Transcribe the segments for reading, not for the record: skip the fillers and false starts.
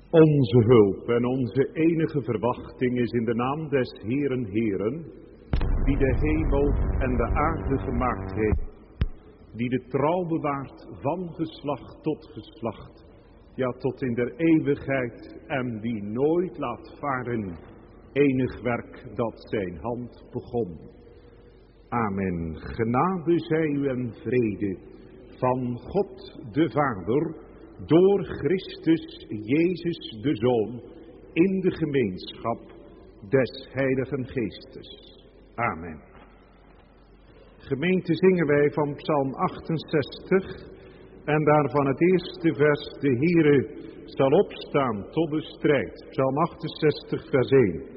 Onze hulp en onze enige verwachting is in de naam des Heeren Heeren, die de hemel en de aarde gemaakt heeft, die de trouw bewaart van geslacht tot geslacht, ja tot in der eeuwigheid, en die nooit laat varen enig werk dat zijn hand begon. Amen. Genade zij u en vrede van God de Vader, door Christus Jezus de Zoon, in de gemeenschap des Heiligen Geestes. Amen. Gemeente, zingen wij van Psalm 68 en daarvan het eerste vers: de Heere zal opstaan tot de strijd. Psalm 68 vers 1.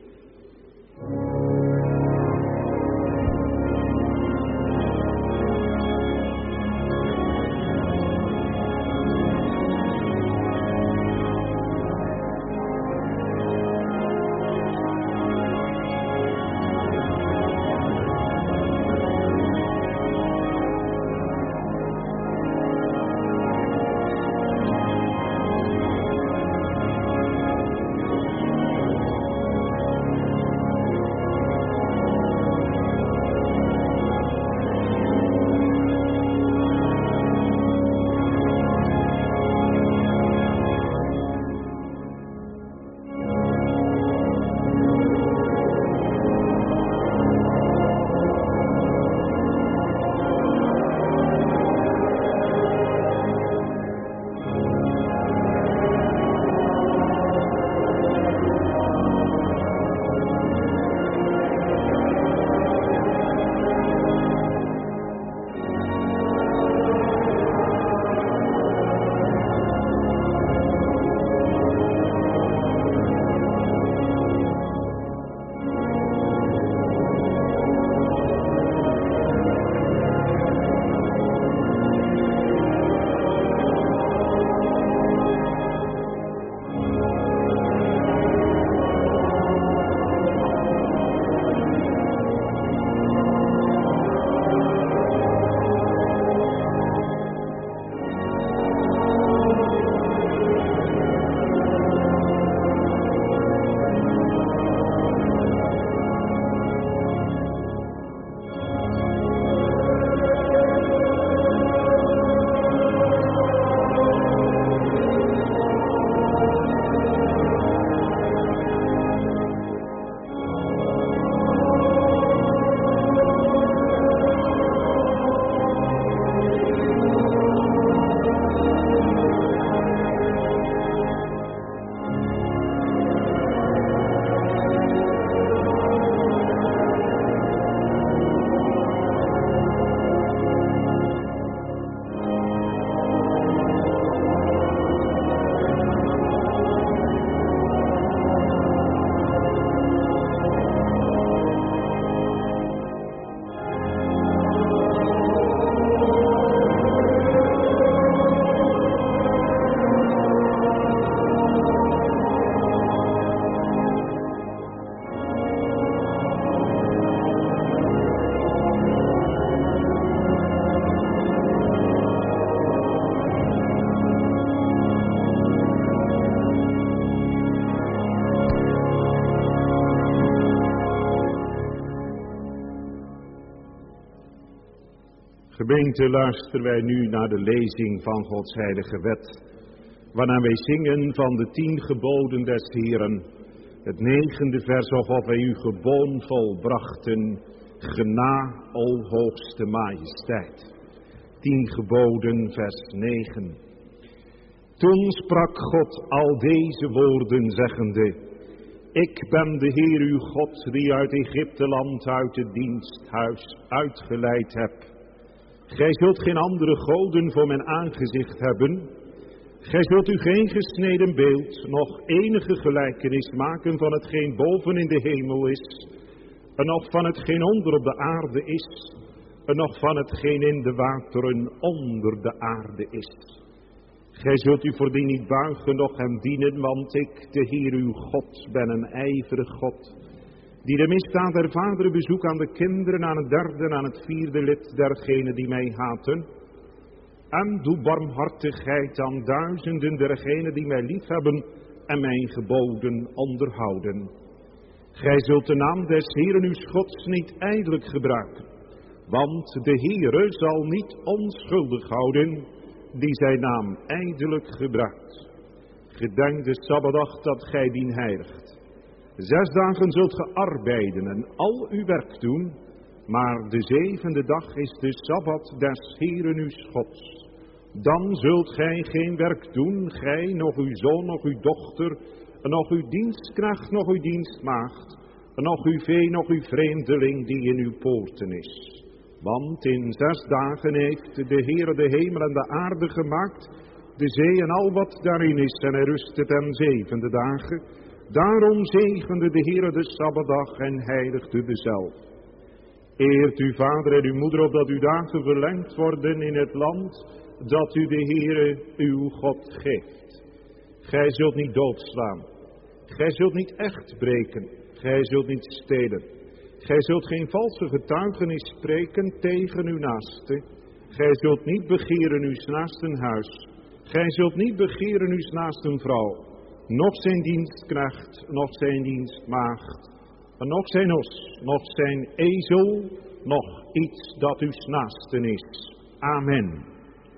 Gemeente, luisteren wij nu naar de lezing van Gods heilige wet, waarna wij zingen van de 10 geboden des Heeren, het 9e vers, of wij uw geboon volbrachten, gena, o hoogste majesteit. 10 geboden, vers 9. Toen sprak God al deze woorden, zeggende: Ik ben de Heer uw God, die uit Egypteland, uit het diensthuis uitgeleid heb. Gij zult geen andere goden voor mijn aangezicht hebben. Gij zult u geen gesneden beeld, noch enige gelijkenis maken van hetgeen boven in de hemel is, en nog van hetgeen onder op de aarde is, en nog van hetgeen in de wateren onder de aarde is. Gij zult u voor die niet buigen, noch hem dienen, want ik, de Heer uw God, ben een ijverig God, die de misdaad der vaderen bezoek aan de kinderen, aan het 3e en aan het 4e lid dergenen die mij haten, En doe barmhartigheid aan duizenden dergenen die mij liefhebben en mijn geboden onderhouden. Gij zult de naam des Heeren uw Gods niet ijdelijk gebruiken, want de Heere zal niet onschuldig houden die zijn naam ijdelijk gebruikt. Gedenk de Sabbatdag dat gij dien heiligt. 6 dagen zult ge arbeiden en al uw werk doen, maar de 7e dag is de Sabbat des Heeren uw Gods. Dan zult gij geen werk doen, gij, nog uw zoon, nog uw dochter, nog uw dienstknecht, nog uw dienstmaagd, nog uw vee, nog uw vreemdeling die in uw poorten is. Want in 6 dagen heeft de Heere de hemel en de aarde gemaakt, de zee en al wat daarin is, en hij rustte ten 7e dagen. Daarom zegende de Heere de Sabbatdag en heiligde dezelf. Eert uw vader en uw moeder, opdat uw dagen verlengd worden in het land dat u de Heere uw God geeft. Gij zult niet doodslaan. Gij zult niet echt breken. Gij zult niet stelen. Gij zult geen valse getuigenis spreken tegen uw naaste. Gij zult niet begeren uw naasten huis. Gij zult niet begeren uw naasten vrouw. Nog zijn dienstknecht, nog zijn dienstmaagd. Nog zijn os, nog zijn ezel, nog iets dat uw naasten is. Amen.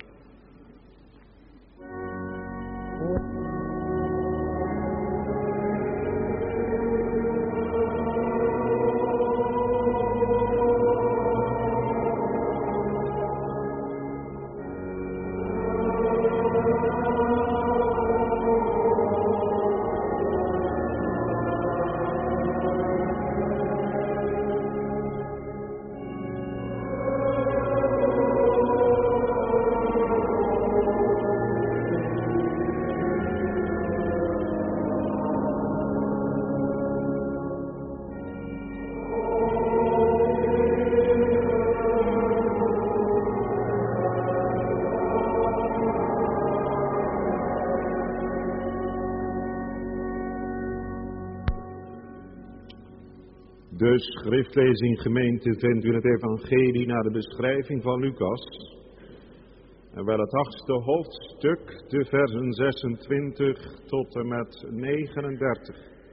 De schriftlezing, gemeente, vindt u in het evangelie naar de beschrijving van Lucas. En wel het 8e hoofdstuk, de versen 26 tot en met 39.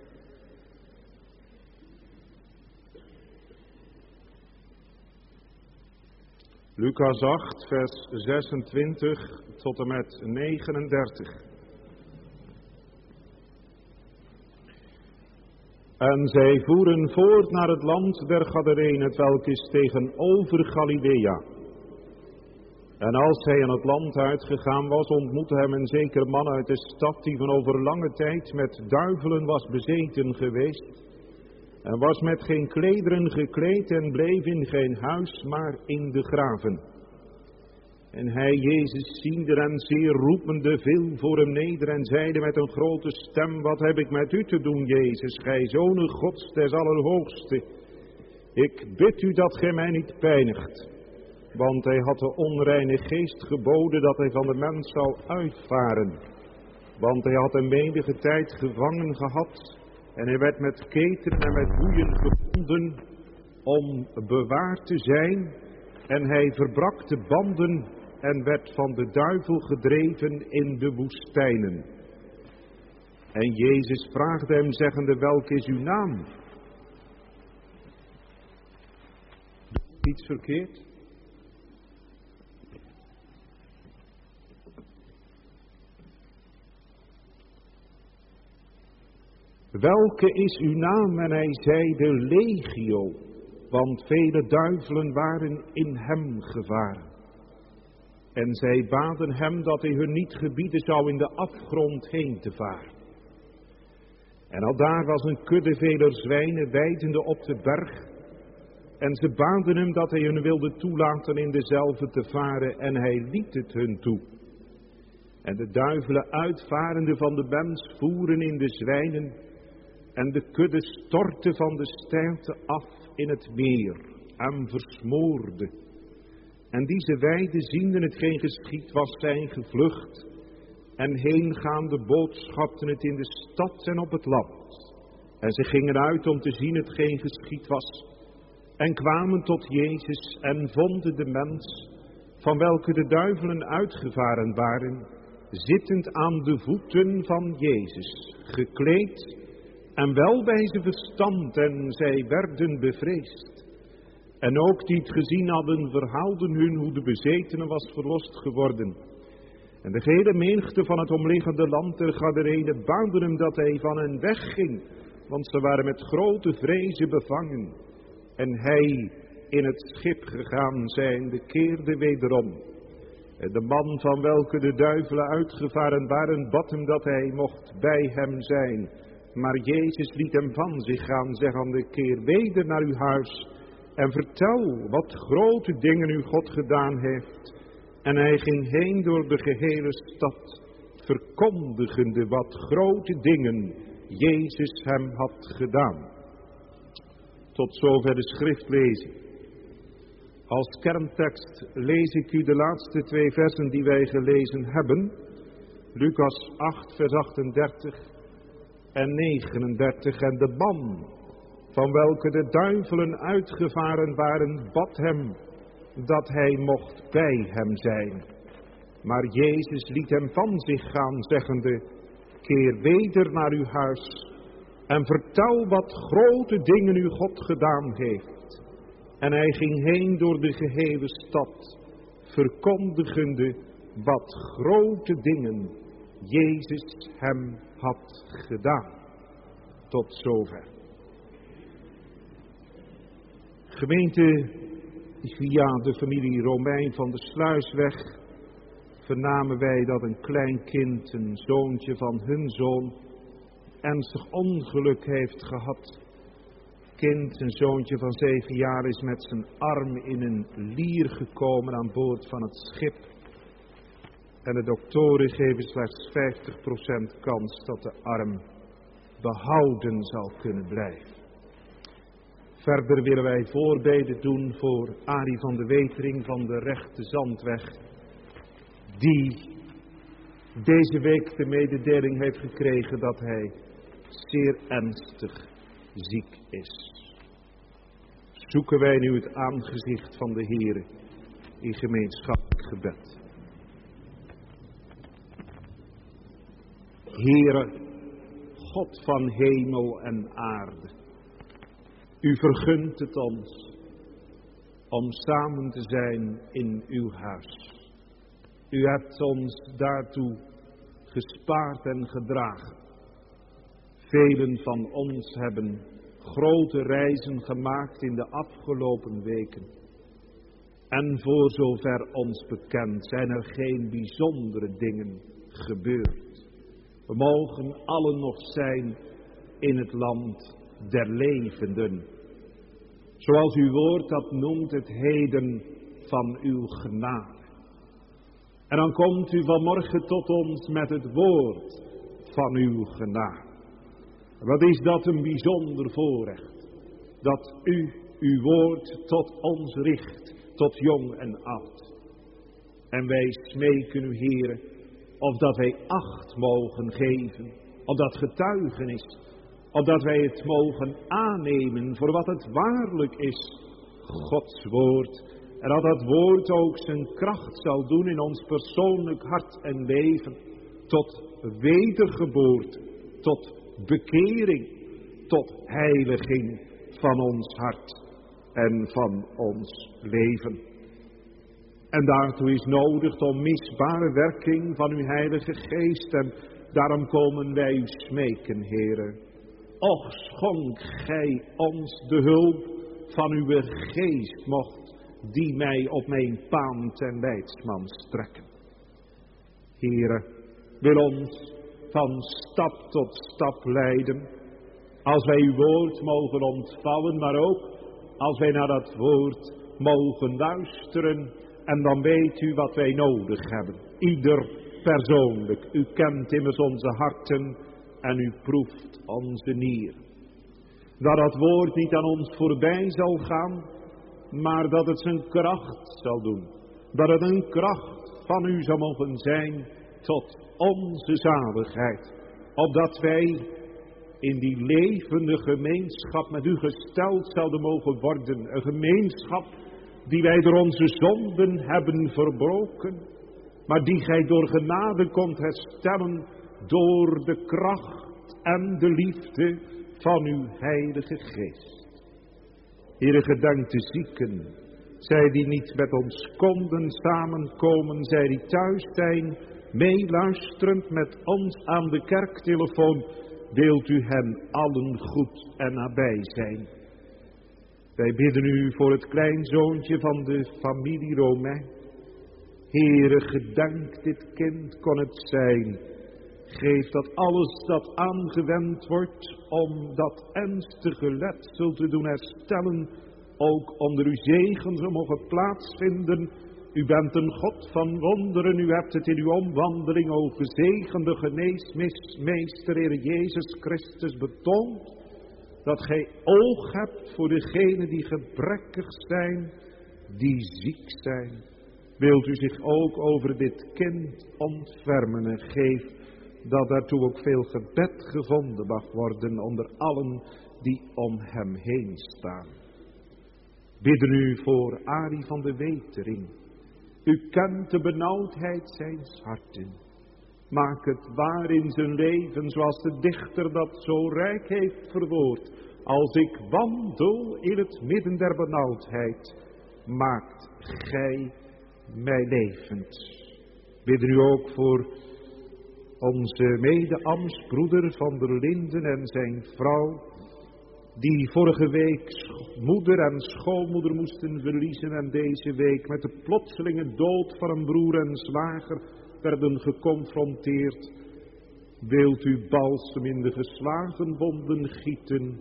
Lucas 8, vers 26 tot en met 39. En zij voeren voort naar het land der Gadarenen, het welk is tegenover Galilea. En als hij in het land uitgegaan was, ontmoette hem een zeker man uit de stad, die van over lange tijd met duivelen was bezeten geweest, en was met geen klederen gekleed en bleef in geen huis, maar in de graven. En hij, Jezus, ziende en zeer roepende, viel voor hem neder en zeide met een grote stem: wat heb ik met u te doen, Jezus, gij Zoon Gods des Allerhoogste? Ik bid u dat gij mij niet pijnigt. Want hij had de onreine geest geboden dat hij van de mens zou uitvaren. Want hij had hem enige tijd gevangen gehad, en hij werd met ketenen en met boeien gebonden om bewaard te zijn. En hij verbrak de banden en werd van de duivel gedreven in de woestijnen. En Jezus vraagde hem, zeggende: welk is uw naam? Doe ik iets verkeerd? Welke is uw naam? En hij zeide: Legio, want vele duivelen waren in hem gevaren. En zij baden hem dat hij hun niet gebieden zou in de afgrond heen te varen. En aldaar was een kudde veler zwijnen weidende op de berg. En ze baden hem dat hij hun wilde toelaten in dezelfde te varen, en hij liet het hun toe. En de duivelen uitvarende van de mens voeren in de zwijnen, en de kudde stortte van de steilte af in het meer en versmoorde. En deze weiden, ziende hetgeen geschied was, zijn gevlucht, en heengaande boodschapten het in de stad en op het land. En ze gingen uit om te zien hetgeen geschied was, en kwamen tot Jezus en vonden de mens van welke de duivelen uitgevaren waren, zittend aan de voeten van Jezus, gekleed en wel bij zijn verstand, en zij werden bevreesd. En ook die het gezien hadden, verhaalden hun hoe de bezetene was verlost geworden. En de gehele menigte van het omliggende land der Gadarenen baande hem dat hij van hen wegging, want ze waren met grote vrezen bevangen. En hij, in het schip gegaan zijnde, keerde wederom. En de man van welke de duivelen uitgevaren waren, bad hem dat hij mocht bij hem zijn. Maar Jezus liet hem van zich gaan, zeggende: keer weder naar uw huis en vertel wat grote dingen uw God gedaan heeft. En hij ging heen door de gehele stad, verkondigende wat grote dingen Jezus hem had gedaan. Tot zover de schriftlezing. Als kerntekst lees ik u de laatste 2 versen die wij gelezen hebben. Lucas 8 vers 38 en 39. En de man van welke de duivelen uitgevaren waren, bad hem dat hij mocht bij hem zijn. Maar Jezus liet hem van zich gaan, zeggende: keer weder naar uw huis en vertel wat grote dingen uw God gedaan heeft. En hij ging heen door de gehele stad, verkondigende wat grote dingen Jezus hem had gedaan. Tot zover. Gemeente, via de familie Romein van de Sluisweg vernamen wij dat een klein kind, een zoontje van hun zoon, ernstig ongeluk heeft gehad. Kind, een zoontje van 7 jaar, is met zijn arm in een lier gekomen aan boord van het schip. En de doktoren geven slechts 50% kans dat de arm behouden zal kunnen blijven. Verder willen wij voorbeden doen voor Arie van de Wetering van de Rechte Zandweg, die deze week de mededeling heeft gekregen dat hij zeer ernstig ziek is. Zoeken wij nu het aangezicht van de Heere in gemeenschappelijk gebed. Heere, God van hemel en aarde, u vergunt het ons om samen te zijn in uw huis. U hebt ons daartoe gespaard en gedragen. Velen van ons hebben grote reizen gemaakt in de afgelopen weken. En voor zover ons bekend zijn er geen bijzondere dingen gebeurd. We mogen allen nog zijn in het land der levenden. Zoals uw woord dat noemt, het heden van uw genade. En dan komt u vanmorgen tot ons met het woord van uw genade. Wat is dat een bijzonder voorrecht, dat u uw woord tot ons richt, tot jong en oud. En wij smeken u, Heere, of dat wij acht mogen geven op dat getuigenis, opdat wij het mogen aannemen voor wat het waarlijk is, Gods woord. En dat dat woord ook zijn kracht zal doen in ons persoonlijk hart en leven, tot wedergeboorte, tot bekering, tot heiliging van ons hart en van ons leven. En daartoe is nodig de onmisbare werking van uw Heilige Geest. En daarom komen wij u smeken, Heere. Och, schonk gij ons de hulp van uw Geest, mocht die mij op mijn paan ten leidsman strekken. Heere, wil ons van stap tot stap leiden, als wij uw woord mogen ontvouwen, maar ook als wij naar dat woord mogen luisteren. En dan weet u wat wij nodig hebben. Ieder persoonlijk. U kent immers onze harten en u proeft onze nieren. Dat dat woord niet aan ons voorbij zal gaan, maar dat het zijn kracht zal doen. Dat het een kracht van u zal mogen zijn tot onze zaligheid. Opdat wij in die levende gemeenschap met u gesteld zouden mogen worden. Een gemeenschap die wij door onze zonden hebben verbroken, maar die gij door genade komt herstellen door de kracht en de liefde van uw Heilige Geest. Heere, gedenk de zieken, zij die niet met ons konden samenkomen, zij die thuis zijn, meeluisterend met ons aan de kerktelefoon, wilt u hen allen goed en nabij zijn. Wij bidden u voor het kleinzoontje van de familie Romein. Heere, gedenk dit kind kon het zijn. Geef dat alles dat aangewend wordt om dat ernstige letsel te doen herstellen, ook onder uw zegen zou mogen plaatsvinden. U bent een God van wonderen, u hebt het in uw omwandeling, o gezegende geneesmeester, Heer Jezus Christus, betoond, dat gij oog hebt voor degenen die gebrekkig zijn, die ziek zijn. Wilt u zich ook over dit kind ontfermen en geef dat daartoe ook veel gebed gevonden mag worden onder allen die om hem heen staan. Bidden u voor Arie van de Wetering. U kent de benauwdheid zijns harten. Maak het waar in zijn leven, zoals de dichter dat zo rijk heeft verwoord. Als ik wandel in het midden der benauwdheid, maakt gij mij levend. Bidden u ook voor onze mede-ambtsbroeder Van der Linden en zijn vrouw, die vorige week moeder en schoonmoeder moesten verliezen en deze week met de plotselinge dood van een broer en zwager werden geconfronteerd. Wilt u balsem in de geslagen wonden gieten,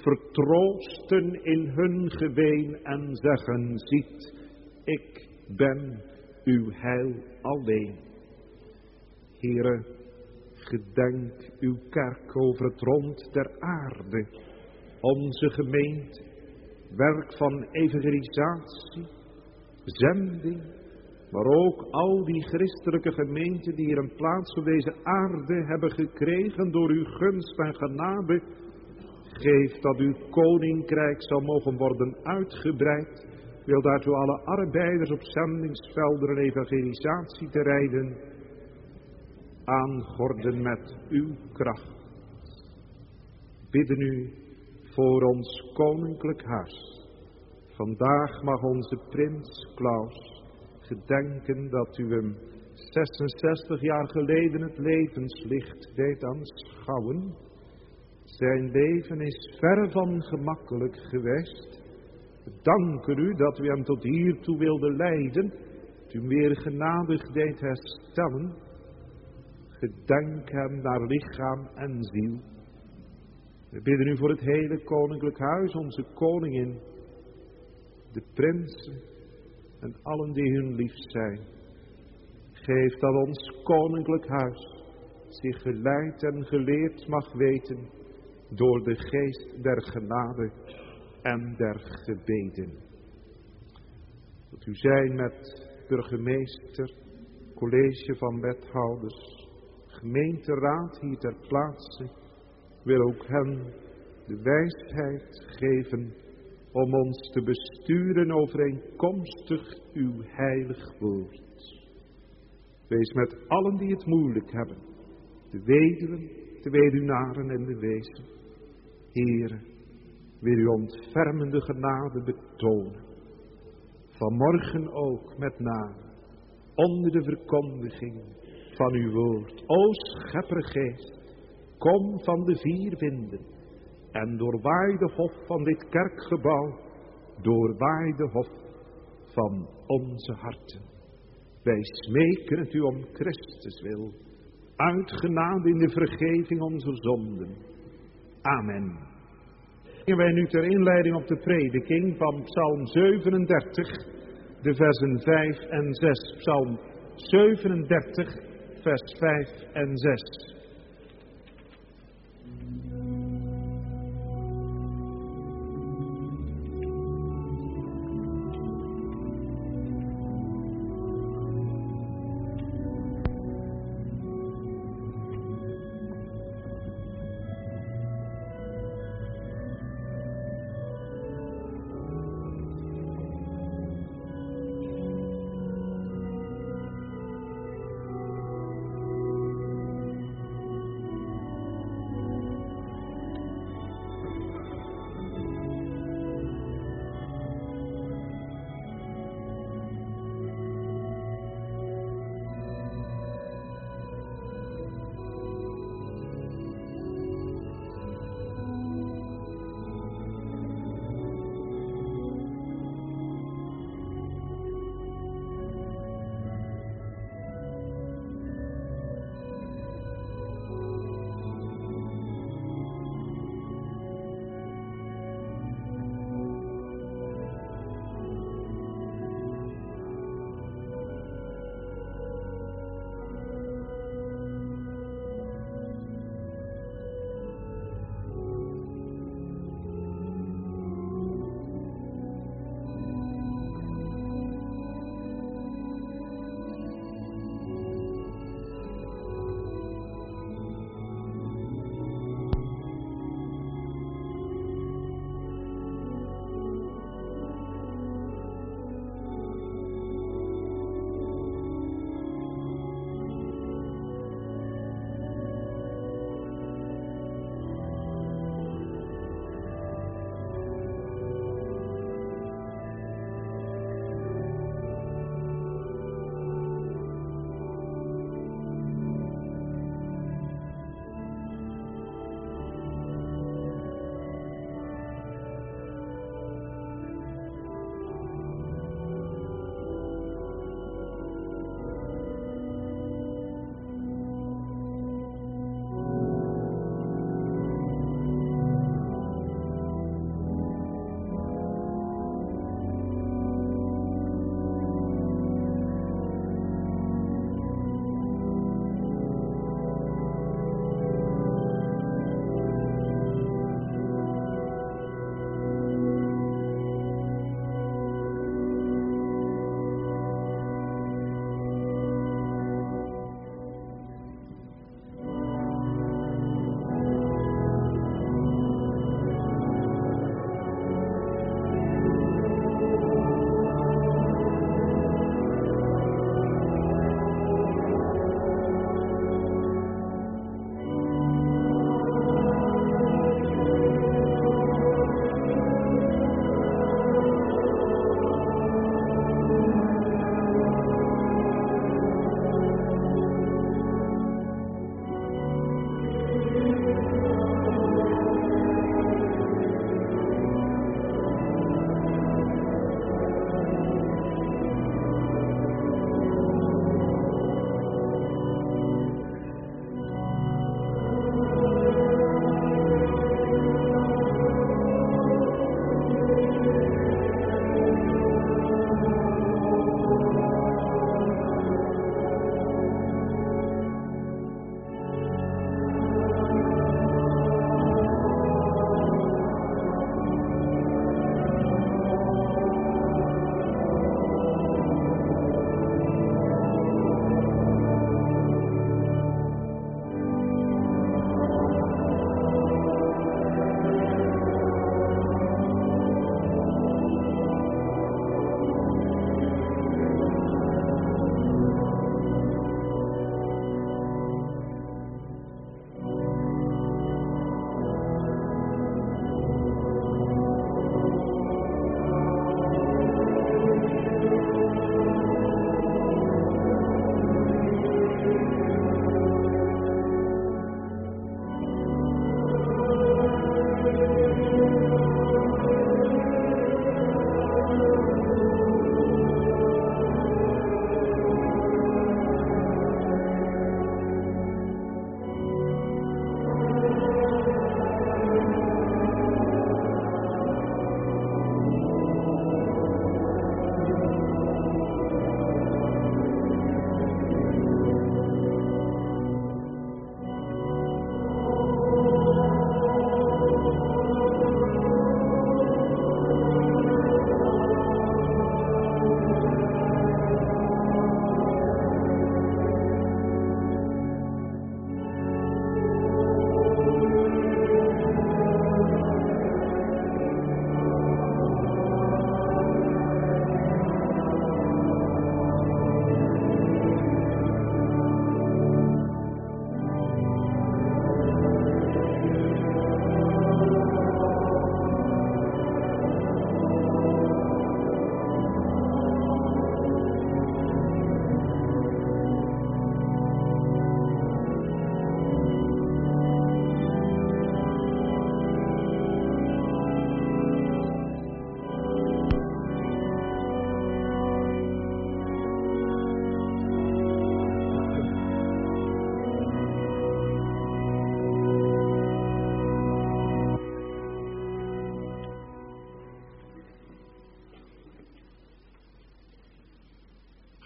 vertroosten in hun geween en zeggen, ziet, ik ben uw heil alleen. Heere, gedenk uw kerk over het rond der aarde, onze gemeente, werk van evangelisatie, zending, maar ook al die christelijke gemeenten die hier een plaats op deze aarde hebben gekregen door uw gunst en genade. Geef dat uw koninkrijk zal mogen worden uitgebreid. Wil daartoe alle arbeiders op zendingsvelden en evangelisatieterreinen aangorden met uw kracht. Bidden u voor ons koninklijk huis. Vandaag mag onze prins Klaus gedenken dat u hem 66 jaar geleden het levenslicht deed aanschouwen. Zijn leven is verre van gemakkelijk geweest. We danken u dat u hem tot hiertoe wilde leiden, dat u hem weer genadig deed herstellen. Gedenk hem naar lichaam en ziel. We bidden u voor het hele koninklijk huis, onze koningin, de prinsen en allen die hun lief zijn. Geef dat ons koninklijk huis zich geleid en geleerd mag weten door de geest der genade en der gebeden. Dat u zijn met burgemeester, college van wethouders, gemeenteraad hier ter plaatse, wil ook hen de wijsheid geven om ons te besturen overeenkomstig uw heilig woord. Wees met allen die het moeilijk hebben, de weduwen, de weduwnaren en de wezen. Heere, wil uw ontfermende genade betonen. Vanmorgen ook met name, onder de verkondiging van uw woord. O scheppergeest, kom van de vier winden en doorwaai de hof van dit kerkgebouw, doorwaai de hof van onze harten. Wij smeken het u om Christus wil, uit genade in de vergeving onze zonden. Amen. En wij nu ter inleiding op de prediking van Psalm 37, de versen 5 en 6. Psalm 37, vers 5 en 6.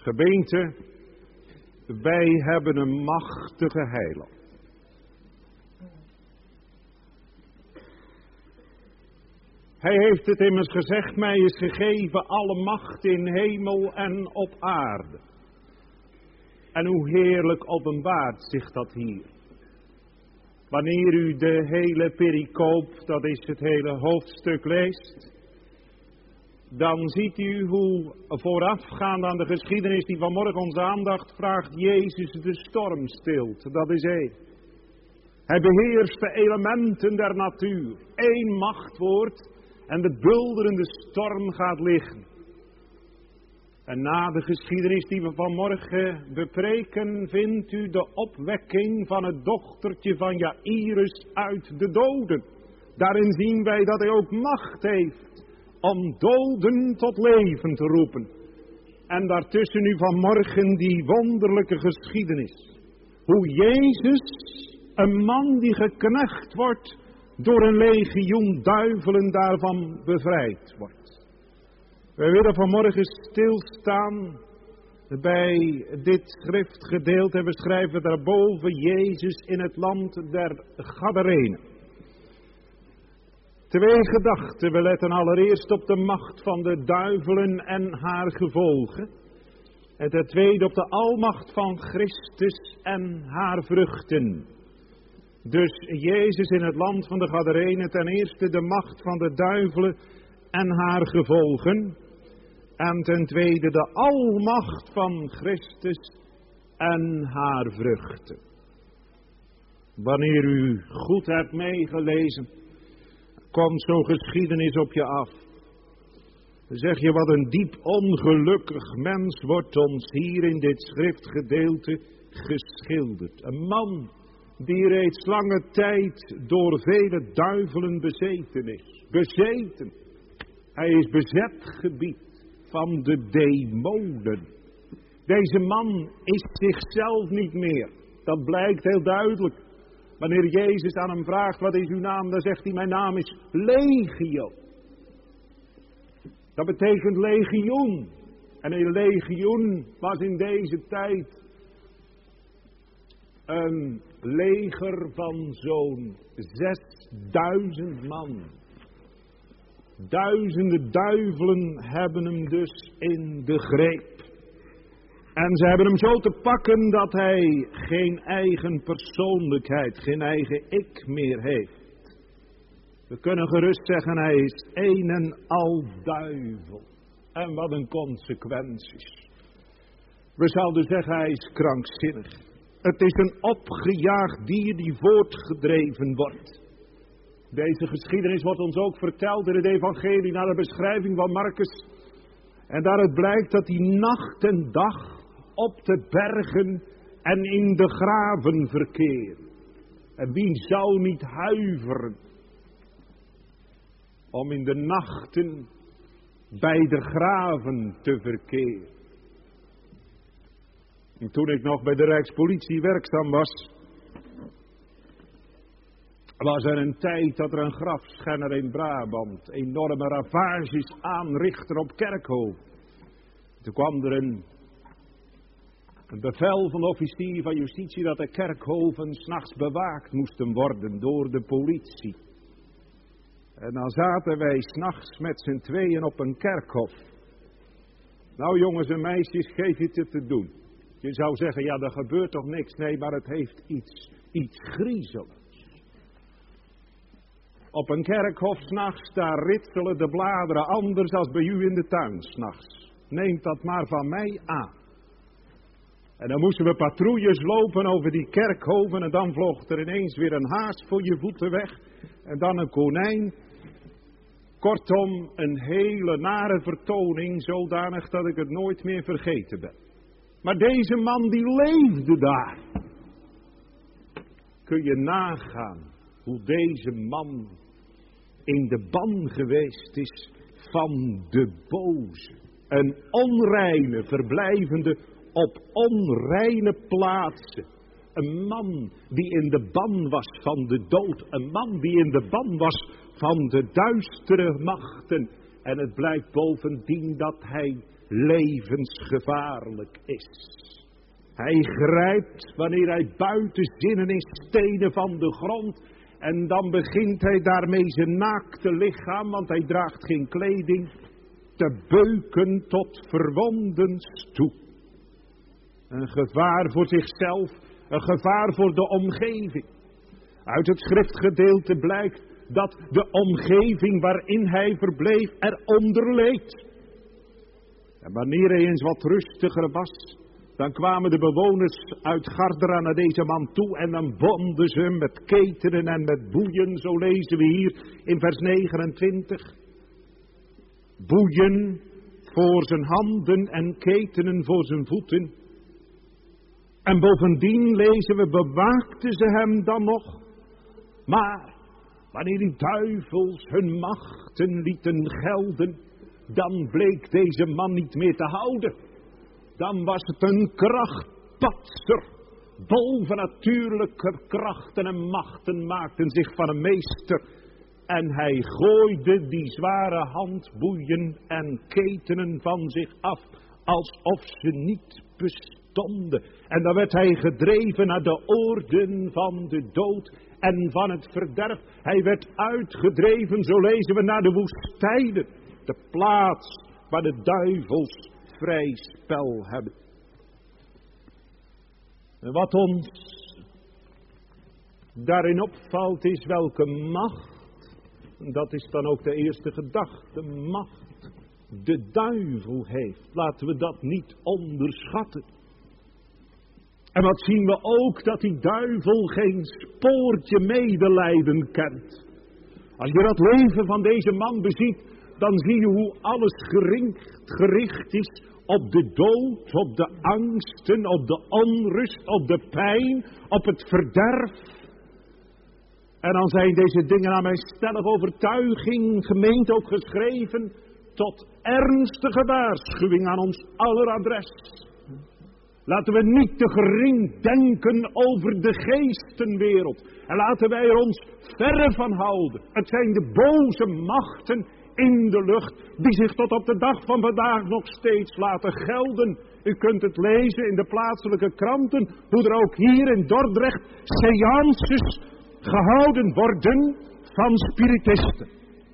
Gemeente, wij hebben een machtige heiland. Hij heeft het immers gezegd, mij is gegeven alle macht in hemel en op aarde. En hoe heerlijk openbaart zich dat hier. Wanneer u de hele pericoop, dat is het hele hoofdstuk, leest, dan ziet u hoe voorafgaand aan de geschiedenis die vanmorgen onze aandacht vraagt, Jezus de storm stilt. Dat is één. Hij beheerst de elementen der natuur. Eén machtwoord en de bulderende storm gaat liggen. En na de geschiedenis die we vanmorgen bepreken, vindt u de opwekking van het dochtertje van Jairus uit de doden. Daarin zien wij dat hij ook macht heeft om doden tot leven te roepen. En daartussen nu vanmorgen die wonderlijke geschiedenis. Hoe Jezus, een man die geknecht wordt, door een legioen duivelen daarvan bevrijd wordt. Wij willen vanmorgen stilstaan bij dit schriftgedeelte. We schrijven daarboven Jezus in het land der Gadarenen. Twee gedachten. We letten allereerst op de macht van de duivelen en haar gevolgen. En ten tweede op de almacht van Christus en haar vruchten. Dus Jezus in het land van de Gadarenen, ten eerste de macht van de duivelen en haar gevolgen. En ten tweede de almacht van Christus en haar vruchten. Wanneer u goed hebt meegelezen, komt zo'n geschiedenis op je af. Dan zeg je, wat een diep ongelukkig mens wordt ons hier in dit schriftgedeelte geschilderd. Een man die reeds lange tijd door vele duivelen bezeten is. Bezeten. Hij is bezet gebied van de demonen. Deze man is zichzelf niet meer. Dat blijkt heel duidelijk. Wanneer Jezus aan hem vraagt, wat is uw naam? Dan zegt hij, mijn naam is Legio. Dat betekent legioen. En een legioen was in deze tijd een leger van zo'n 6000 man. Duizenden duivelen hebben hem dus in de greep. En ze hebben hem zo te pakken dat hij geen eigen persoonlijkheid, geen eigen ik meer heeft. We kunnen gerust zeggen, hij is een en al duivel. En wat een consequenties. We zouden zeggen, hij is krankzinnig. Het is een opgejaagd dier die voortgedreven wordt. Deze geschiedenis wordt ons ook verteld in het evangelie naar de beschrijving van Marcus. En daaruit blijkt dat hij nacht en dag op de bergen en in de graven verkeert. En wie zou niet huiveren om in de nachten bij de graven te verkeren. En toen ik nog bij de Rijkspolitie werkzaam was, was er een tijd dat er een grafschenner in Brabant enorme ravages aanrichtte op Kerkhoven. Toen kwam er een bevel van de officier van justitie dat de kerkhoven 's nachts bewaakt moesten worden door de politie. En dan zaten wij 's nachts met z'n tweeën op een kerkhof. Nou jongens en meisjes, geef je het te doen. Je zou zeggen, ja, er gebeurt toch niks. Nee, maar het heeft iets griezeligs. Op een kerkhof 's nachts, daar ritselen de bladeren anders als bij u in de tuin 's nachts. Neemt dat maar van mij aan. En dan moesten we patrouilles lopen over die kerkhoven en dan vloog er ineens weer een haas voor je voeten weg. En dan een konijn. Kortom, een hele nare vertoning, zodanig dat ik het nooit meer vergeten ben. Maar deze man die leefde daar. Kun je nagaan hoe deze man in de ban geweest is van de boze. Een onreine, verblijvende op onreine plaatsen. Een man die in de ban was van de dood. Een man die in de ban was van de duistere machten. En het blijkt bovendien dat hij levensgevaarlijk is. Hij grijpt, wanneer hij buiten zinnen is, stenen van de grond. En dan begint hij daarmee zijn naakte lichaam, want hij draagt geen kleding, te beuken tot verwondens toe. Een gevaar voor zichzelf, een gevaar voor de omgeving. Uit het schriftgedeelte blijkt dat de omgeving waarin hij verbleef eronder leed. En wanneer hij eens wat rustiger was, dan kwamen de bewoners uit Gardera naar deze man toe en dan bonden ze hem met ketenen en met boeien, zo lezen we hier in vers 29. Boeien voor zijn handen en ketenen voor zijn voeten. En bovendien lezen we, bewaakten ze hem dan nog. Maar wanneer die duivels hun machten lieten gelden, dan bleek deze man niet meer te houden. Dan was het een krachtpatser. Bovennatuurlijke krachten en machten maakten zich van een meester. En hij gooide die zware handboeien en ketenen van zich af, alsof ze niet bestonden. En dan werd hij gedreven naar de oorden van de dood en van het verderf. Hij werd uitgedreven, zo lezen we, naar de woestijnen. De plaats waar de duivels vrij spel hebben. En wat ons daarin opvalt is welke macht, dat is dan ook de eerste gedachte, macht de duivel heeft. Laten we dat niet onderschatten. En wat zien we ook, dat die duivel geen spoortje medelijden kent. Als je dat leven van deze man beziet, dan zie je hoe alles gericht is op de dood, op de angsten, op de onrust, op de pijn, op het verderf. En dan zijn deze dingen naar mijn stellige overtuiging, gemeend ook geschreven, tot ernstige waarschuwing aan ons aller adres. Laten we niet te gering denken over de geestenwereld. En laten wij er ons verre van houden. Het zijn de boze machten in de lucht, die zich tot op de dag van vandaag nog steeds laten gelden. U kunt het lezen in de plaatselijke kranten, hoe er ook hier in Dordrecht seances gehouden worden van spiritisten.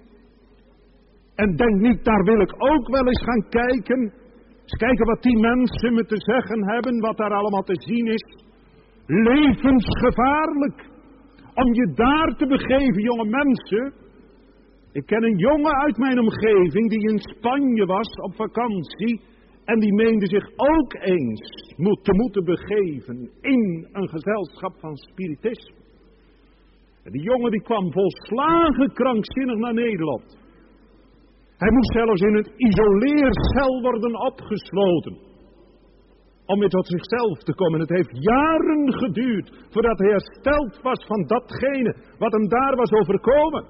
En denk niet, daar wil ik ook wel eens gaan kijken. Eens kijken wat die mensen me te zeggen hebben, wat daar allemaal te zien is. Levensgevaarlijk. Om je daar te begeven, jonge mensen. Ik ken een jongen uit mijn omgeving die in Spanje was op vakantie. En die meende zich ook eens te moeten begeven in een gezelschap van spiritisten. En die jongen die kwam volslagen krankzinnig naar Nederland. Hij moest zelfs in een isoleercel worden opgesloten. Om weer tot zichzelf te komen. Het heeft jaren geduurd voordat hij hersteld was van datgene wat hem daar was overkomen.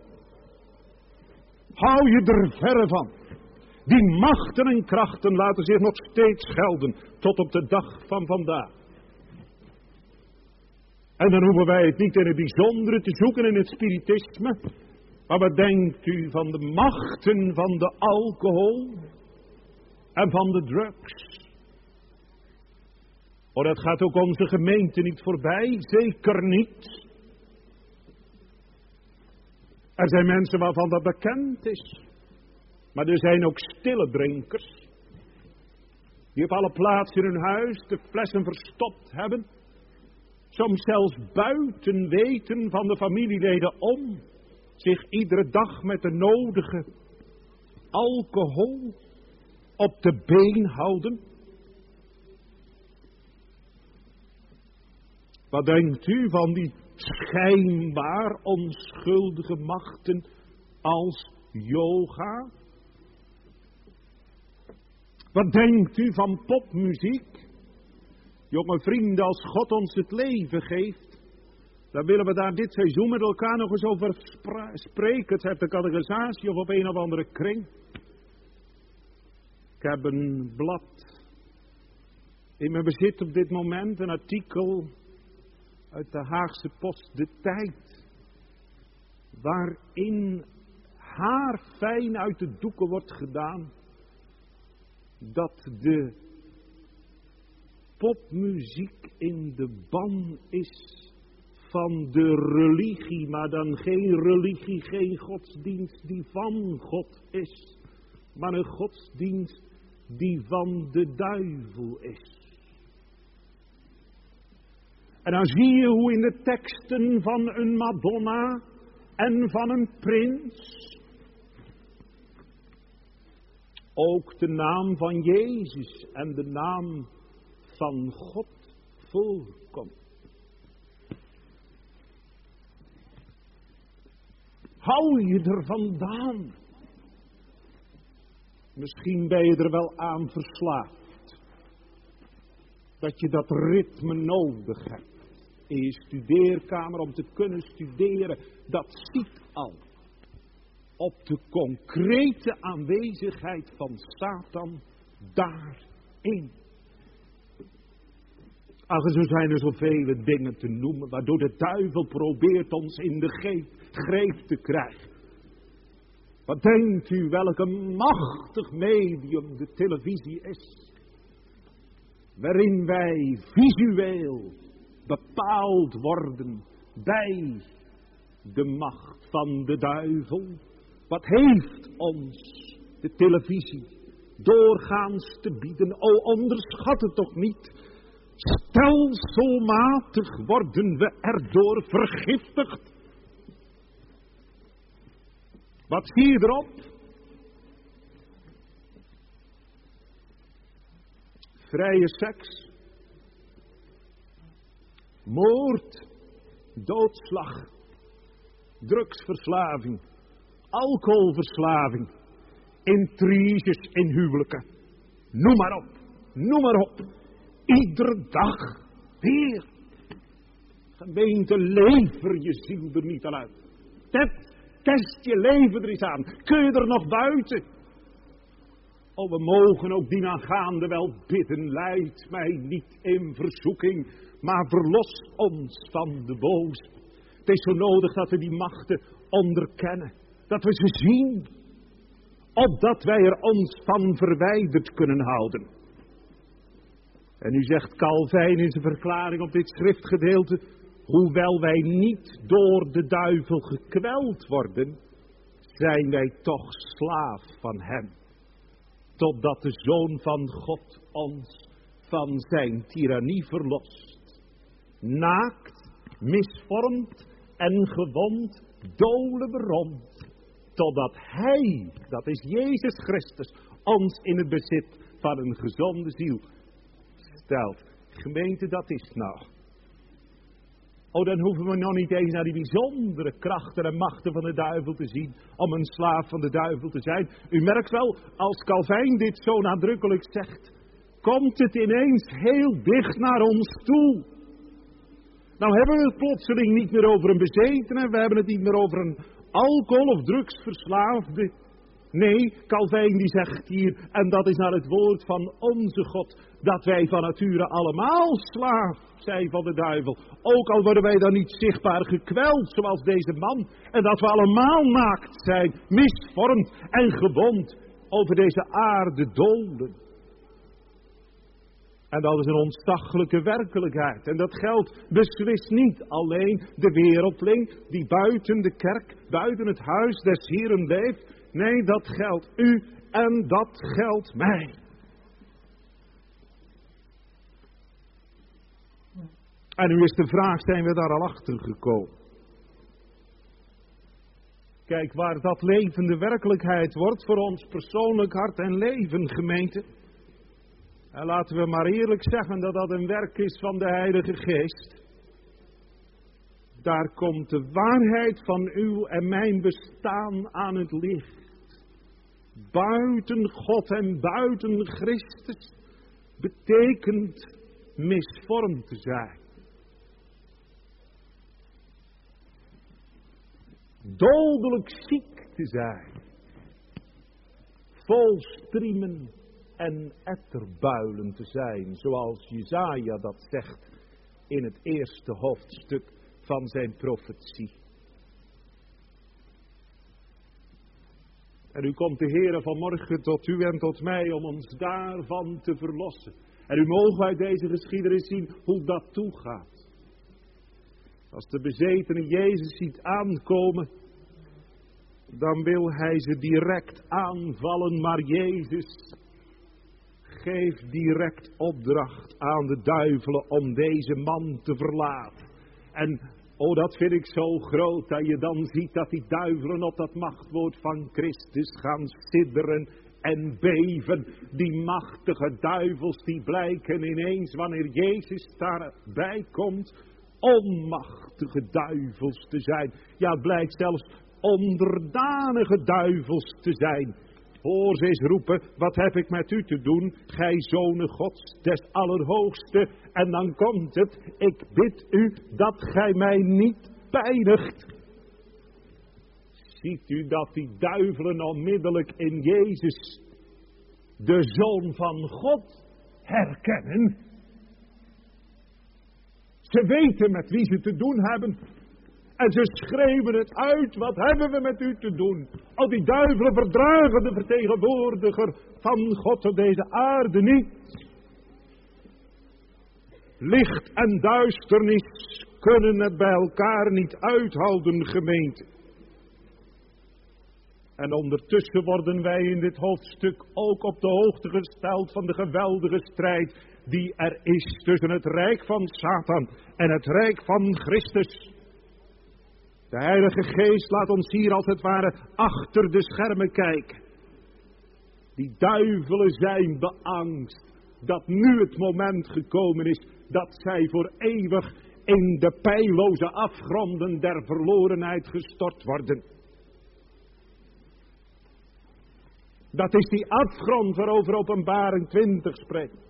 Hou je er verre van. Die machten en krachten laten zich nog steeds gelden tot op de dag van vandaag. En dan hoeven wij het niet in het bijzondere te zoeken in het spiritisme. Maar wat denkt u van de machten van de alcohol en van de drugs? Oh, dat gaat ook onze gemeente niet voorbij, zeker niet. Er zijn mensen waarvan dat bekend is. Maar er zijn ook stille drinkers. Die op alle plaatsen in hun huis de flessen verstopt hebben. Soms zelfs buiten weten van de familieleden om. Zich iedere dag met de nodige alcohol op de been houden. Wat denkt u van die schijnbaar onschuldige machten als yoga? Wat denkt u van popmuziek? Jonge vrienden, als God ons het leven geeft, dan willen we daar dit seizoen met elkaar nog eens over spreken. Het heeft de catechisatie of op een of andere kring. Ik heb een blad in mijn bezit op dit moment, een artikel uit de Haagse Post, De Tijd, waarin haarfijn uit de doeken wordt gedaan dat de popmuziek in de ban is van de religie, maar dan geen religie, geen godsdienst die van God is, maar een godsdienst die van de duivel is. En dan zie je hoe in de teksten van een Madonna en van een prins ook de naam van Jezus en de naam van God voorkomt. Hou je er vandaan. Misschien ben je er wel aan verslaafd. Dat je dat ritme nodig hebt in je studeerkamer om te kunnen studeren. Dat ziet al op de concrete aanwezigheid van Satan daarin. Ach, zo zijn er zoveel dingen te noemen waardoor de duivel probeert ons in de greep te krijgen. Wat denkt u welk een machtig medium de televisie is? Waarin wij visueel bepaald worden bij de macht van de duivel. Wat heeft ons de televisie doorgaans te bieden? O, onderschat het toch niet. Stelselmatig worden we erdoor vergiftigd. Wat zie je erop? Vrije seks, moord, doodslag, drugsverslaving, alcoholverslaving, intriges in huwelijken. Noem maar op, noem maar op. Iedere dag weer. Gemeente, lever je ziel er niet aan uit. Test je leven er eens aan. Kun je er nog buiten? Oh, we mogen ook dienaangaande wel bidden. Leid mij niet in verzoeking, maar verlos ons van de boze. Het is zo nodig dat we die machten onderkennen. Dat we ze zien. Opdat wij er ons van verwijderd kunnen houden. En nu zegt Calvijn in zijn verklaring op dit schriftgedeelte: hoewel wij niet door de duivel gekweld worden, zijn wij toch slaaf van hem. Totdat de Zoon van God ons van zijn tirannie verlost. Naakt, misvormd en gewond dolen we rond. Totdat hij, dat is Jezus Christus, ons in het bezit van een gezonde ziel stelt. Gemeente, dat is nou. Oh, dan hoeven we nog niet eens naar die bijzondere krachten en machten van de duivel te zien om een slaaf van de duivel te zijn. U merkt wel, als Calvijn dit zo nadrukkelijk zegt, komt het ineens heel dicht naar ons toe. Nou hebben we het plotseling niet meer over een bezetene, we hebben het niet meer over een alcohol- of drugsverslaafde. Nee, Calvijn die zegt hier, en dat is naar het woord van onze God, dat wij van nature allemaal slaaf zijn van de duivel. Ook al worden wij dan niet zichtbaar gekweld zoals deze man. En dat we allemaal naakt zijn, misvormd en gewond over deze aarde dolen. En dat is een ontzaglijke werkelijkheid. En dat geldt beslist niet alleen de wereldling die buiten de kerk, buiten het huis des Heeren leeft. Nee, dat geldt u en dat geldt mij. En nu is de vraag, zijn we daar al achter gekomen? Kijk, waar dat levende werkelijkheid wordt voor ons persoonlijk hart en leven, gemeente. En laten we maar eerlijk zeggen dat dat een werk is van de Heilige Geest. Daar komt de waarheid van uw en mijn bestaan aan het licht. Buiten God en buiten Christus betekent misvormd te zijn. Dodelijk ziek te zijn. Vol striemen en etterbuilen te zijn, zoals Jesaja dat zegt in het eerste hoofdstuk van zijn profetie. En u komt de Heere vanmorgen tot u en tot mij om ons daarvan te verlossen. En u mogen uit deze geschiedenis zien hoe dat toegaat. Als de bezetene Jezus ziet aankomen, dan wil hij ze direct aanvallen, maar Jezus geeft direct opdracht aan de duivelen om deze man te verlaten. En dat vind ik zo groot, dat je dan ziet dat die duivelen op dat machtwoord van Christus gaan sidderen en beven. Die machtige duivels die blijken ineens, wanneer Jezus daarbij komt, onmachtige duivels te zijn. Ja, het blijkt zelfs onderdanige duivels te zijn. Hoor ze eens roepen, wat heb ik met u te doen, gij zonen Gods des Allerhoogste. En dan komt het, ik bid u dat gij mij niet pijnigt. Ziet u dat die duivelen onmiddellijk in Jezus, de Zoon van God, herkennen? Ze weten met wie ze te doen hebben. En ze schreeuwen het uit, wat hebben we met u te doen? Al die duivelen verdragen de vertegenwoordiger van God op deze aarde niet. Licht en duisternis kunnen het bij elkaar niet uithouden, gemeente. En ondertussen worden wij in dit hoofdstuk ook op de hoogte gesteld van de geweldige strijd die er is tussen het rijk van Satan en het rijk van Christus. De Heilige Geest laat ons hier als het ware achter de schermen kijken. Die duivelen zijn beangst dat nu het moment gekomen is dat zij voor eeuwig in de peilloze afgronden der verlorenheid gestort worden. Dat is die afgrond waarover Openbaring 20 spreekt.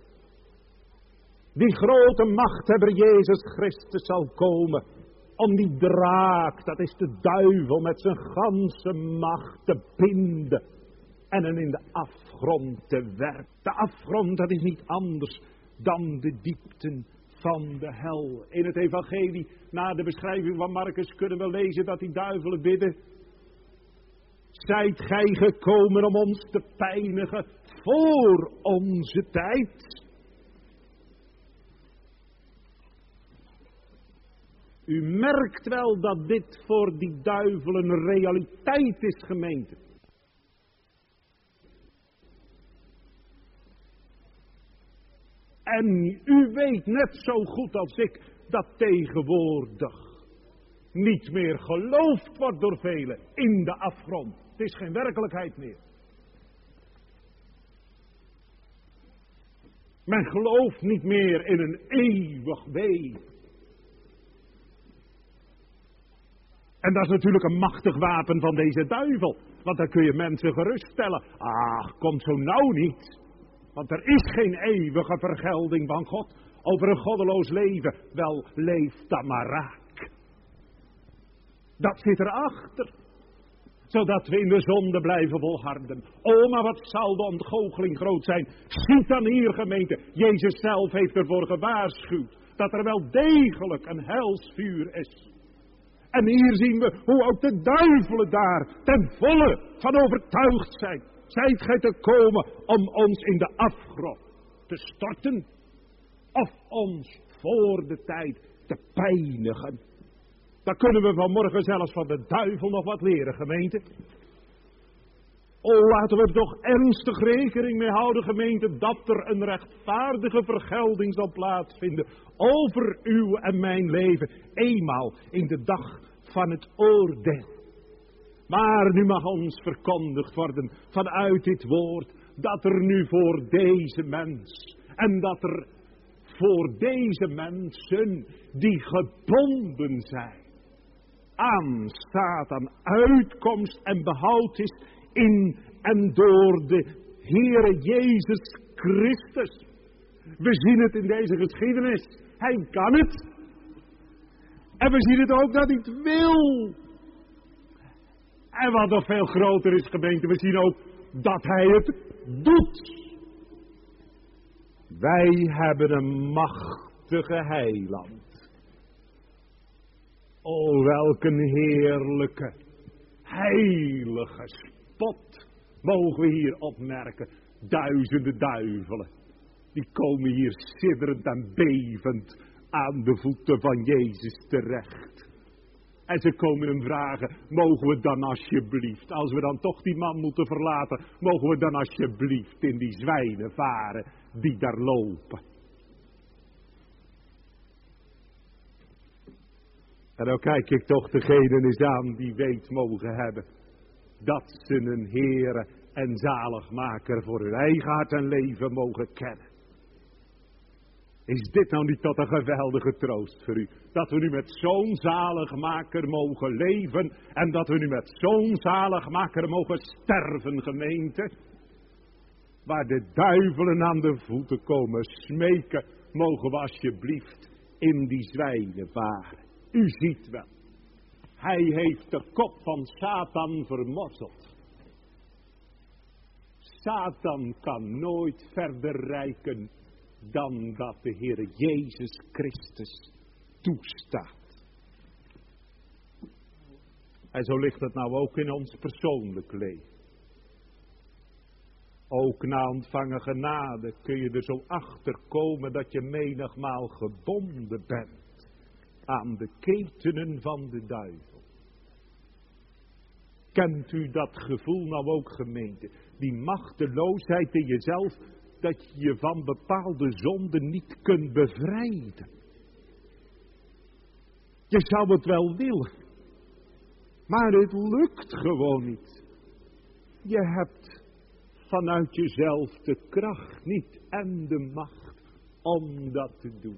Die grote machthebber Jezus Christus zal komen om die draak, dat is de duivel, met zijn ganse macht te binden en hem in de afgrond te werpen. De afgrond, dat is niet anders dan de diepten van de hel. In het evangelie, na de beschrijving van Marcus, kunnen we lezen dat die duivelen bidden: zijt gij gekomen om ons te pijnigen voor onze tijd? U merkt wel dat dit voor die duivelen een realiteit is, gemeente. En u weet net zo goed als ik dat tegenwoordig niet meer geloofd wordt door velen in de afgrond. Het is geen werkelijkheid meer. Men gelooft niet meer in een eeuwig leven. En dat is natuurlijk een machtig wapen van deze duivel. Want dan kun je mensen geruststellen. Ach, komt zo nauw niet. Want er is geen eeuwige vergelding van God over een goddeloos leven. Wel, leef dan maar raak. Dat zit erachter. Zodat we in de zonde blijven volharden. O, maar wat zal de ontgoocheling groot zijn. Ziet dan hier, gemeente. Jezus zelf heeft ervoor gewaarschuwd dat er wel degelijk een helsvuur is. En hier zien we hoe ook de duivelen daar ten volle van overtuigd zijn. Zijt gij te komen om ons in de afgrond te storten? Of ons voor de tijd te pijnigen? Daar kunnen we vanmorgen zelfs van de duivel nog wat leren, gemeente. O, laten we er toch ernstig rekening mee houden, gemeente, dat er een rechtvaardige vergelding zal plaatsvinden over uw en mijn leven, eenmaal in de dag van het oordeel. Maar nu mag ons verkondigd worden vanuit dit woord, dat er nu voor deze mens, en dat er voor deze mensen die gebonden zijn aan Satan, uitkomst en behoud is in en door de Heere Jezus Christus. We zien het in deze geschiedenis. Hij kan het. En we zien het ook dat hij het wil. En wat nog veel groter is, gemeente, we zien ook dat hij het doet. Wij hebben een machtige heiland. O, welk een heerlijke, heilige spot mogen we hier opmerken. Duizenden duivelen, die komen hier sidderend en bevend aan de voeten van Jezus terecht. En ze komen hem vragen, mogen we dan alsjeblieft, als we dan toch die man moeten verlaten, mogen we dan alsjeblieft in die zwijnen varen die daar lopen. En dan kijk ik toch degene eens aan die weet mogen hebben dat ze een Heere en zaligmaker voor hun eigen hart en leven mogen kennen. Is dit nou niet tot een geweldige troost voor u? Dat we nu met zo'n zaligmaker mogen leven en dat we nu met zo'n zaligmaker mogen sterven, gemeente. Waar de duivelen aan de voeten komen smeken, mogen we alsjeblieft in die zwijnen varen. U ziet wel, hij heeft de kop van Satan vermorzeld. Satan kan nooit verder reiken dan dat de Heer Jezus Christus toestaat. En zo ligt het nou ook in ons persoonlijk leven. Ook na ontvangen genade kun je er zo achter komen dat je menigmaal gebonden bent aan de ketenen van de duivel. Kent u dat gevoel nou ook, gemeente? Die machteloosheid in jezelf, dat je je van bepaalde zonden niet kunt bevrijden. Je zou het wel willen, maar het lukt gewoon niet. Je hebt vanuit jezelf de kracht niet en de macht om dat te doen.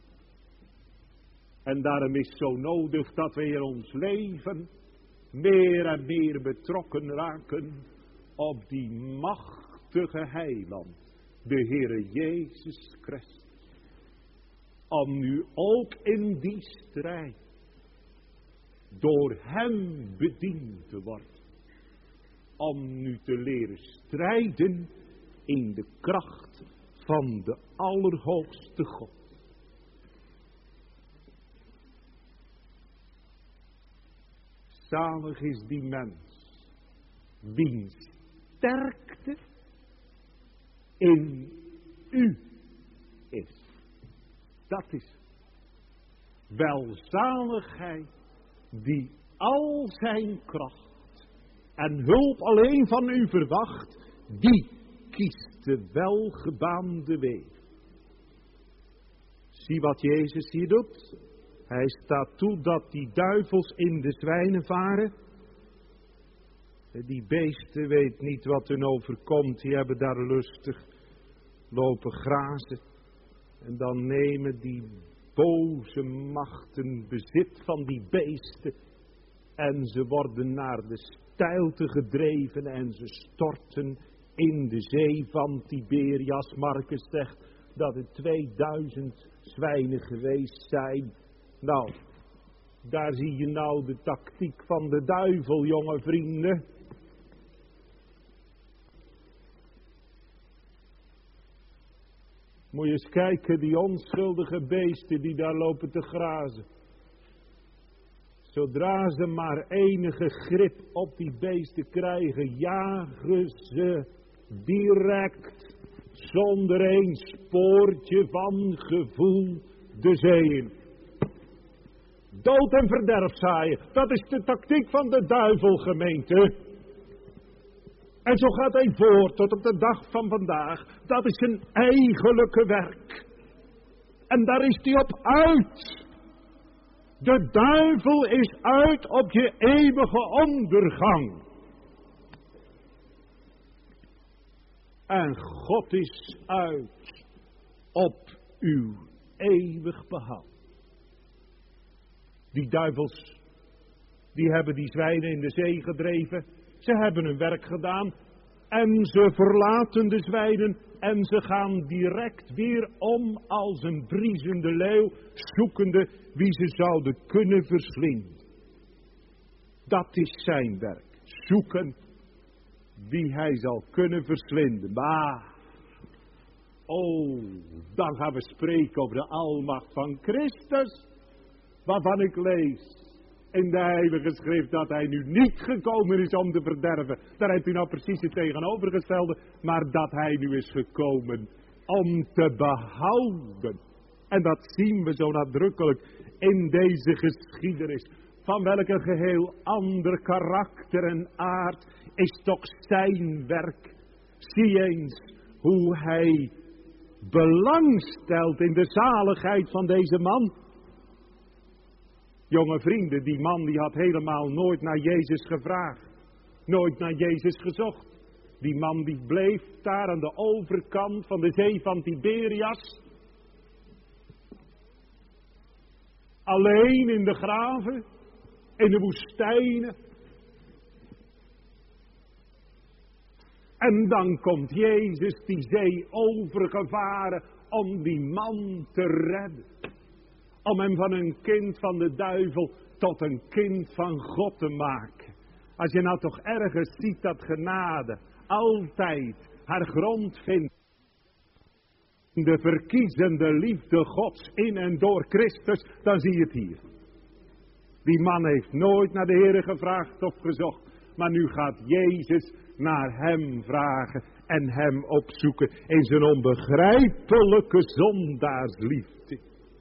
En daarom is het zo nodig dat we in ons leven meer en meer betrokken raken op die machtige heiland, de Heere Jezus Christus. Om nu ook in die strijd door hem bediend te worden. Om nu te leren strijden in de kracht van de Allerhoogste God. Zalig is die mens, wiens sterkte in u is. Dat is welzaligheid die al zijn kracht en hulp alleen van u verwacht, die kiest de welgebaande weg. Zie wat Jezus hier doet. Hij staat toe dat die duivels in de zwijnen varen. Die beesten weten niet wat hun overkomt. Die hebben daar lustig lopen grazen. En dan nemen die boze machten bezit van die beesten. En ze worden naar de steilte gedreven en ze storten in de zee van Tiberias. Marcus zegt dat er 2000 zwijnen geweest zijn. Nou, daar zie je nou de tactiek van de duivel, jonge vrienden. Moet je eens kijken, die onschuldige beesten die daar lopen te grazen. Zodra ze maar enige grip op die beesten krijgen, jagen ze direct, zonder een spoortje van gevoel, de zee in. Dood en verderf zaaien, dat is de tactiek van de duivel, gemeente. En zo gaat hij voort tot op de dag van vandaag. Dat is zijn eigenlijke werk. En daar is hij op uit. De duivel is uit op je eeuwige ondergang. En God is uit op uw eeuwig behoud. Die duivels, die hebben die zwijnen in de zee gedreven. Ze hebben hun werk gedaan. En ze verlaten de zwijnen. En ze gaan direct weer om als een briesende leeuw, zoekende wie ze zouden kunnen verslinden. Dat is zijn werk. Zoeken wie hij zal kunnen verslinden. Maar, dan gaan we spreken over de almacht van Christus. Waarvan ik lees in de Heilige Schrift dat hij nu niet gekomen is om te verderven. Daar hebt u nou precies het tegenovergestelde. Maar dat hij nu is gekomen om te behouden. En dat zien we zo nadrukkelijk in deze geschiedenis. Van welke geheel ander karakter en aard is toch zijn werk. Zie eens hoe hij belang stelt in de zaligheid van deze man. Jonge vrienden, die man die had helemaal nooit naar Jezus gevraagd. Nooit naar Jezus gezocht. Die man die bleef daar aan de overkant van de zee van Tiberias. Alleen in de graven, in de woestijnen. En dan komt Jezus die zee overgevaren om die man te redden. Om hem van een kind van de duivel tot een kind van God te maken. Als je nou toch ergens ziet dat genade altijd haar grond vindt. De verkiezende liefde Gods in en door Christus, dan zie je het hier. Die man heeft nooit naar de Heere gevraagd of gezocht. Maar nu gaat Jezus naar hem vragen en hem opzoeken in zijn onbegrijpelijke zondaarsliefde.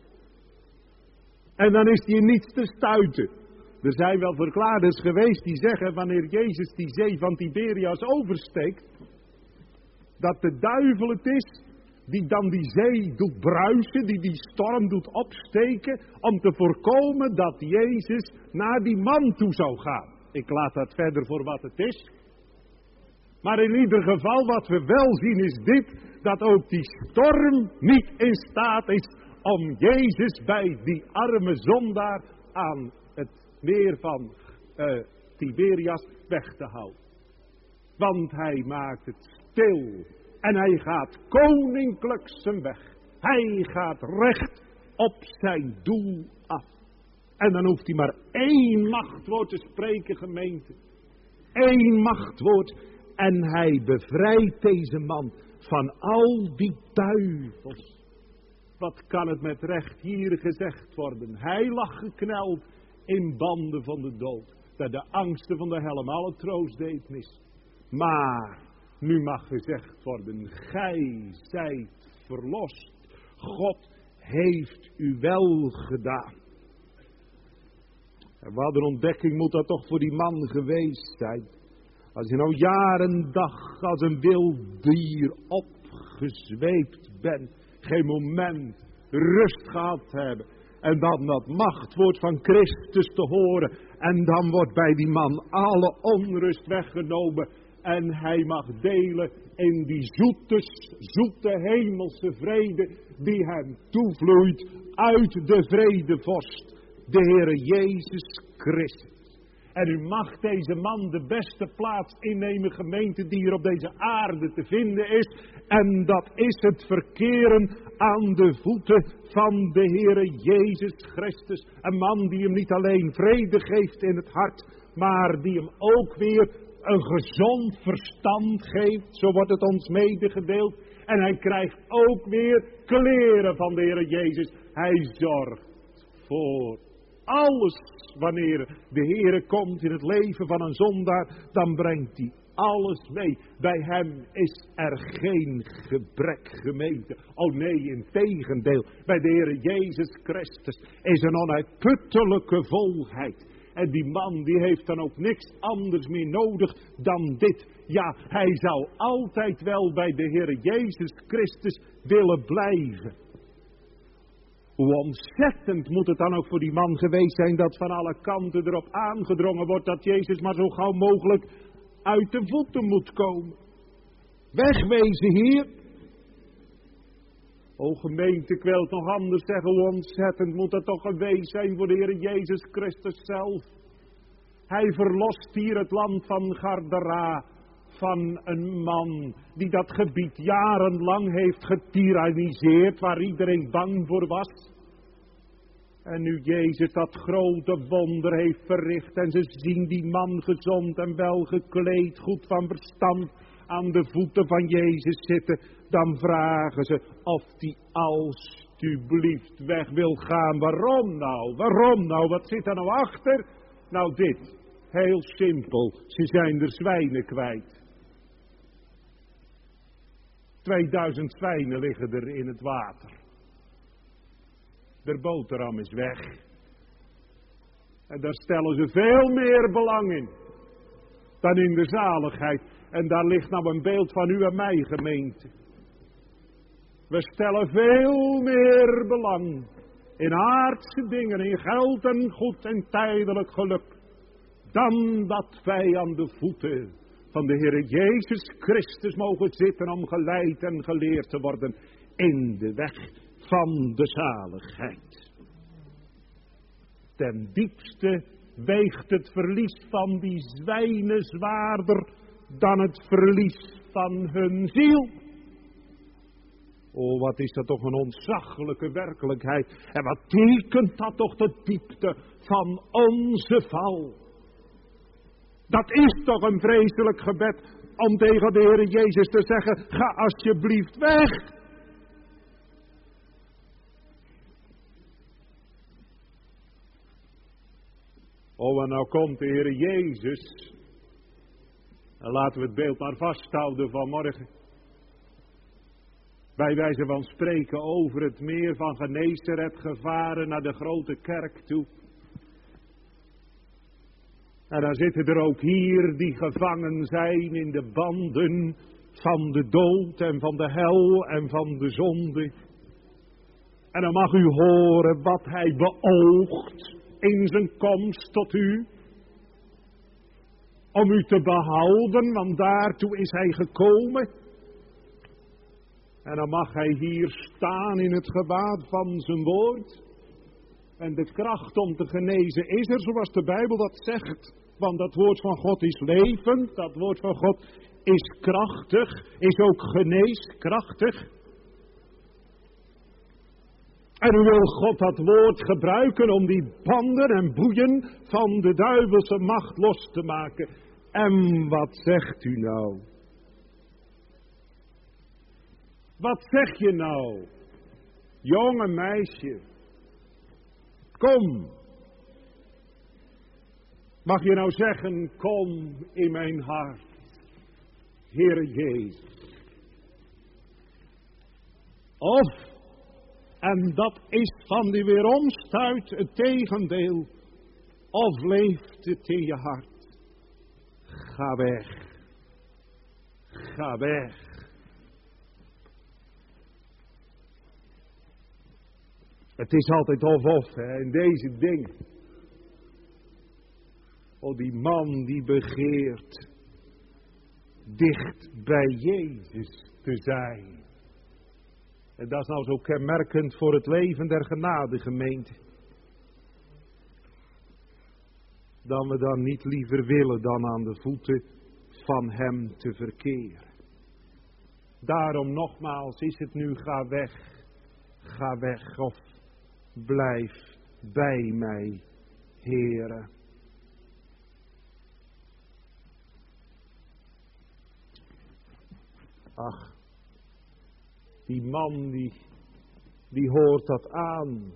En dan is hij in niets te stuiten. Er zijn wel verklaarders geweest die zeggen wanneer Jezus die zee van Tiberias oversteekt, dat de duivel het is die dan die zee doet bruisen, die storm doet opsteken, om te voorkomen dat Jezus naar die man toe zou gaan. Ik laat dat verder voor wat het is. Maar in ieder geval wat we wel zien is dit, dat ook die storm niet in staat is om Jezus bij die arme zondaar aan het meer van Tiberias weg te houden. Want hij maakt het stil en hij gaat koninklijk zijn weg. Hij gaat recht op zijn doel af. En dan hoeft hij maar één machtwoord te spreken, gemeente. Eén machtwoord. En hij bevrijdt deze man van al die duivels. Wat kan het met recht hier gezegd worden? Hij lag gekneld in banden van de dood. Dat de angsten van de hel hem alle troost deed mis. Maar nu mag gezegd worden, gij zijt verlost. God heeft u wel gedaan. En wat een ontdekking moet dat toch voor die man geweest zijn. Als je nou jaren dag als een wild dier opgezweept bent. Geen moment rust gehad hebben. En dan dat machtwoord van Christus te horen. En dan wordt bij die man alle onrust weggenomen. En hij mag delen in die zoete hemelse vrede die hem toevloeit uit de vredevorst. De Heere Jezus Christus. En u mag deze man de beste plaats innemen, gemeente, die hier op deze aarde te vinden is. En dat is het verkeren aan de voeten van de Heere Jezus Christus. Een man die hem niet alleen vrede geeft in het hart, maar die hem ook weer een gezond verstand geeft. Zo wordt het ons medegedeeld. En hij krijgt ook weer kleren van de Heere Jezus. Hij zorgt voor alles. Wanneer de Heere komt in het leven van een zondaar, dan brengt hij alles mee. Bij hem is er geen gebrek, gemeente. Oh nee, integendeel. Bij de Heere Jezus Christus is een onuitputtelijke volheid. En die man die heeft dan ook niks anders meer nodig dan dit. Ja, hij zou altijd wel bij de Heere Jezus Christus willen blijven. Hoe ontzettend moet het dan ook voor die man geweest zijn dat van alle kanten erop aangedrongen wordt dat Jezus maar zo gauw mogelijk uit de voeten moet komen. Wegwezen hier. O gemeente, ik wil het nog anders zeggen, hoe ontzettend moet het toch geweest zijn voor de Heer Jezus Christus zelf. Hij verlost hier het land van Gadara van een man die dat gebied jarenlang heeft getiraniseerd, waar iedereen bang voor was. En nu Jezus dat grote wonder heeft verricht en ze zien die man gezond en wel gekleed, goed van verstand, aan de voeten van Jezus zitten, dan vragen ze of die alstublieft weg wil gaan. Waarom nou? Waarom nou? Wat zit er nou achter? Nou dit, heel simpel, ze zijn de zwijnen kwijt. 2000 zwijnen liggen er in het water. De boterham is weg. En daar stellen ze veel meer belang in dan in de zaligheid. En daar ligt nou een beeld van u en mij, gemeente. We stellen veel meer belang in aardse dingen, in geld en goed en tijdelijk geluk, dan dat wij aan de voeten van de Heer Jezus Christus mogen zitten om geleid en geleerd te worden in de weg van de zaligheid. Ten diepste weegt het verlies van die zwijnen zwaarder dan het verlies van hun ziel. Oh, wat is dat toch een ontzaglijke werkelijkheid. En wat tekent dat toch de diepte van onze val. Dat is toch een vreselijk gebed om tegen de Heer Jezus te zeggen, ga alsjeblieft weg. Oh, en nou komt de Heer Jezus. En laten we het beeld maar vasthouden vanmorgen. Bij wijze van spreken over het meer van Genesaret gevaren naar de grote kerk toe. En dan zitten er ook hier die gevangen zijn in de banden van de dood en van de hel en van de zonde. En dan mag u horen wat hij beoogt in zijn komst tot u. Om u te behouden, want daartoe is hij gekomen. En dan mag hij hier staan in het gewaad van zijn woord. En de kracht om te genezen is er, zoals de Bijbel dat zegt. Want dat woord van God is levend, dat woord van God is krachtig, is ook geneeskrachtig. En u wil God dat woord gebruiken om die banden en boeien van de duivelse macht los te maken. En wat zegt u nou? Wat zeg je nou, jonge meisje? Kom. Mag je nou zeggen, kom in mijn hart, Heere Jezus. Of, en dat is van die weeromstuit het tegendeel, of leeft het in je hart? Ga weg. Ga weg. Het is altijd of in deze dingen. Oh, die man die begeert dicht bij Jezus te zijn. En dat is nou zo kenmerkend voor het leven der genadegemeente. Dan we dan niet liever willen dan aan de voeten van hem te verkeren. Daarom nogmaals is het nu ga weg of blijf bij mij, Heere. Ach, die man die hoort dat aan.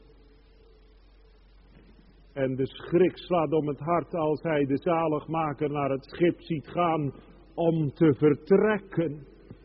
En de schrik slaat om het hart als hij de zaligmaker naar het schip ziet gaan om te vertrekken.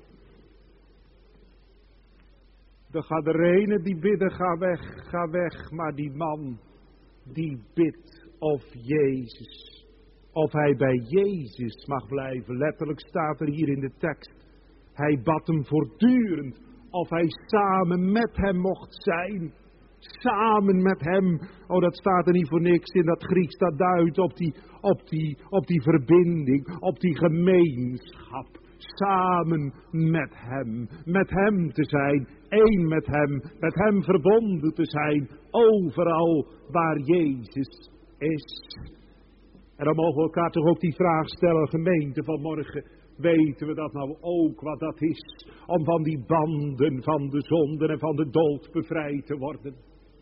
Dan gaat er ene die bidden, ga weg. Maar die man die bidt of Jezus, of hij bij Jezus mag blijven. Letterlijk staat er hier in de tekst. Hij bad hem voortdurend of hij samen met hem mocht zijn. Samen met hem. Oh, dat staat er niet voor niks in dat Grieks. Dat duidt op die verbinding, op die gemeenschap. Samen met hem. Met hem te zijn. Één met hem verbonden te zijn. Overal waar Jezus is. En dan mogen we elkaar toch ook die vraag stellen, gemeente vanmorgen. Weten we dat nou ook, wat dat is, om van die banden van de zonde en van de dood bevrijd te worden?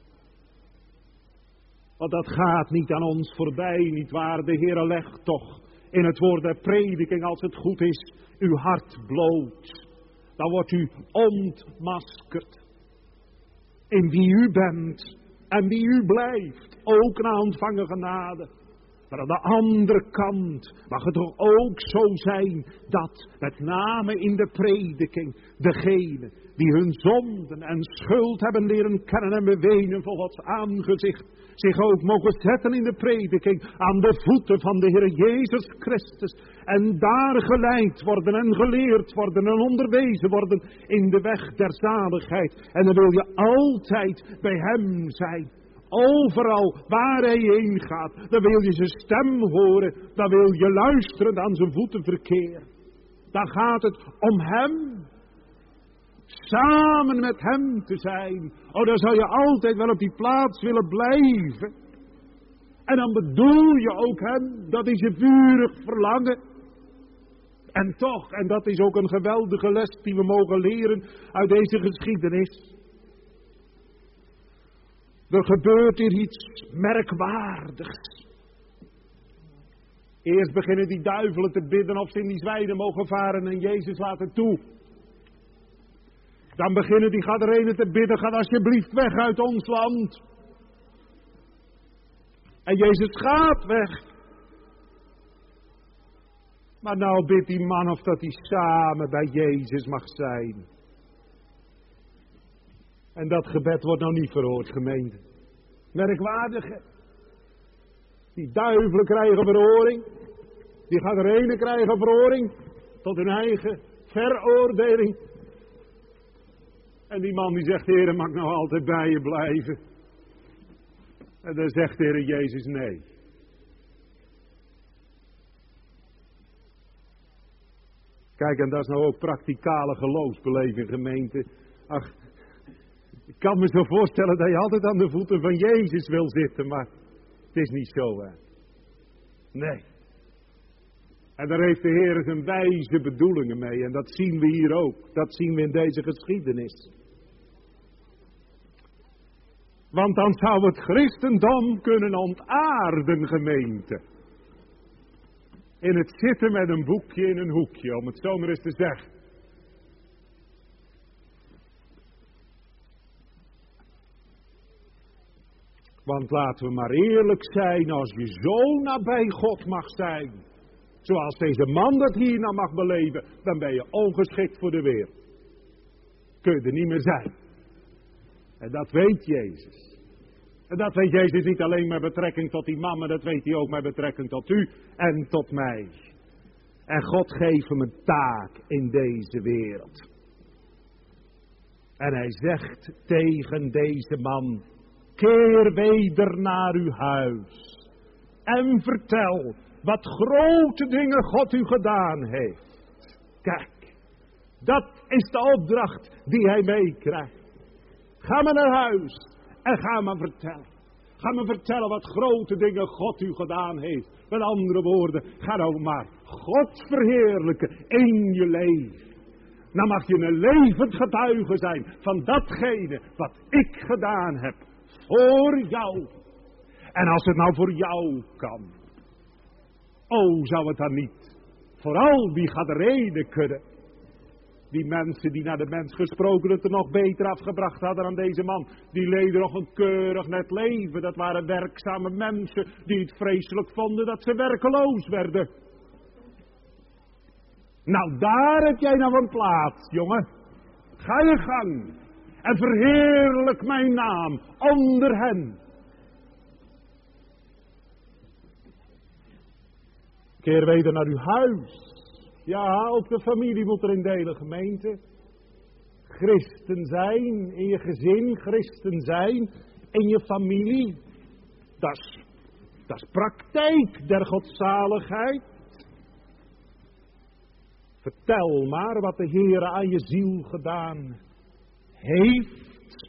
Want dat gaat niet aan ons voorbij, nietwaar? De Heere legt toch in het woord der prediking, als het goed is, uw hart bloot. Dan wordt u ontmaskerd in wie u bent en wie u blijft, ook na ontvangen genade. Maar aan de andere kant mag het toch ook zo zijn dat, met name in de prediking, degenen die hun zonden en schuld hebben leren kennen en bewenen voor Gods aangezicht, zich ook mogen zetten in de prediking aan de voeten van de Heer Jezus Christus. En daar geleid worden en geleerd worden en onderwezen worden in de weg der zaligheid. En dan wil je altijd bij Hem zijn. Overal waar Hij heen gaat, dan wil je zijn stem horen, dan wil je luisteren aan zijn voetenverkeer. Dan gaat het om Hem. Samen met Hem te zijn. Oh, dan zou je altijd wel op die plaats willen blijven. En dan bedoel je ook Hem, dat is je vurig verlangen. En toch, en dat is ook een geweldige les die we mogen leren uit deze geschiedenis. Er gebeurt hier iets merkwaardigs. Eerst beginnen die duivelen te bidden of ze in die zwijnen mogen varen en Jezus laten toe. Dan beginnen die gadarenen te bidden, ga alsjeblieft weg uit ons land. En Jezus gaat weg. Maar nou bidt die man of dat hij samen bij Jezus mag zijn. En dat gebed wordt nou niet verhoord, gemeente. Merkwaardig, hè? Die duivelen krijgen verhoring. Die gadarenen krijgen verhoring. Tot hun eigen veroordeling. En die man die zegt, Heer, mag ik nou altijd bij je blijven? En dan zegt de Heer Jezus, nee. Kijk, en dat is nou ook praktikale geloofsbeleving, gemeente. Ach, ik kan me zo voorstellen dat je altijd aan de voeten van Jezus wil zitten, maar het is niet zo, hè. Nee. En daar heeft de Heer zijn wijze bedoelingen mee. En dat zien we hier ook. Dat zien we in deze geschiedenis. Want dan zou het christendom kunnen ontaarden, gemeente. In het zitten met een boekje in een hoekje, om het zo maar eens te zeggen. Want laten we maar eerlijk zijn, als je zo nabij God mag zijn, zoals deze man dat hier nou mag beleven, dan ben je ongeschikt voor de wereld. Kun je er niet meer zijn. En dat weet Jezus. En dat weet Jezus niet alleen met betrekking tot die man, maar dat weet hij ook met betrekking tot u en tot mij. En God geeft hem een taak in deze wereld. En hij zegt tegen deze man, keer weder naar uw huis en vertel wat grote dingen God u gedaan heeft. Kijk, dat is de opdracht die hij meekrijgt. Ga maar naar huis en ga maar vertellen. Ga maar vertellen wat grote dingen God u gedaan heeft. Met andere woorden, ga nou maar God verheerlijken in je leven. Dan mag je een levend getuige zijn van datgene wat ik gedaan heb voor jou. En als het nou voor jou kan, oh, zou het dan niet voor al die gadarenen kunnen. Die mensen die naar de mens gesproken het er nog beter afgebracht hadden dan deze man. Die leden nog een keurig net leven. Dat waren werkzame mensen die het vreselijk vonden dat ze werkeloos werden. Nou, daar heb jij nou een plaats, jongen. Ga je gang. En verheerlijk mijn naam onder hen. Keer weder naar uw huis. Ja, ook de familie moet erin delen, gemeente. Christen zijn in je gezin, christen zijn in je familie. Dat is praktijk der godzaligheid. Vertel maar wat de Heer aan je ziel gedaan heeft.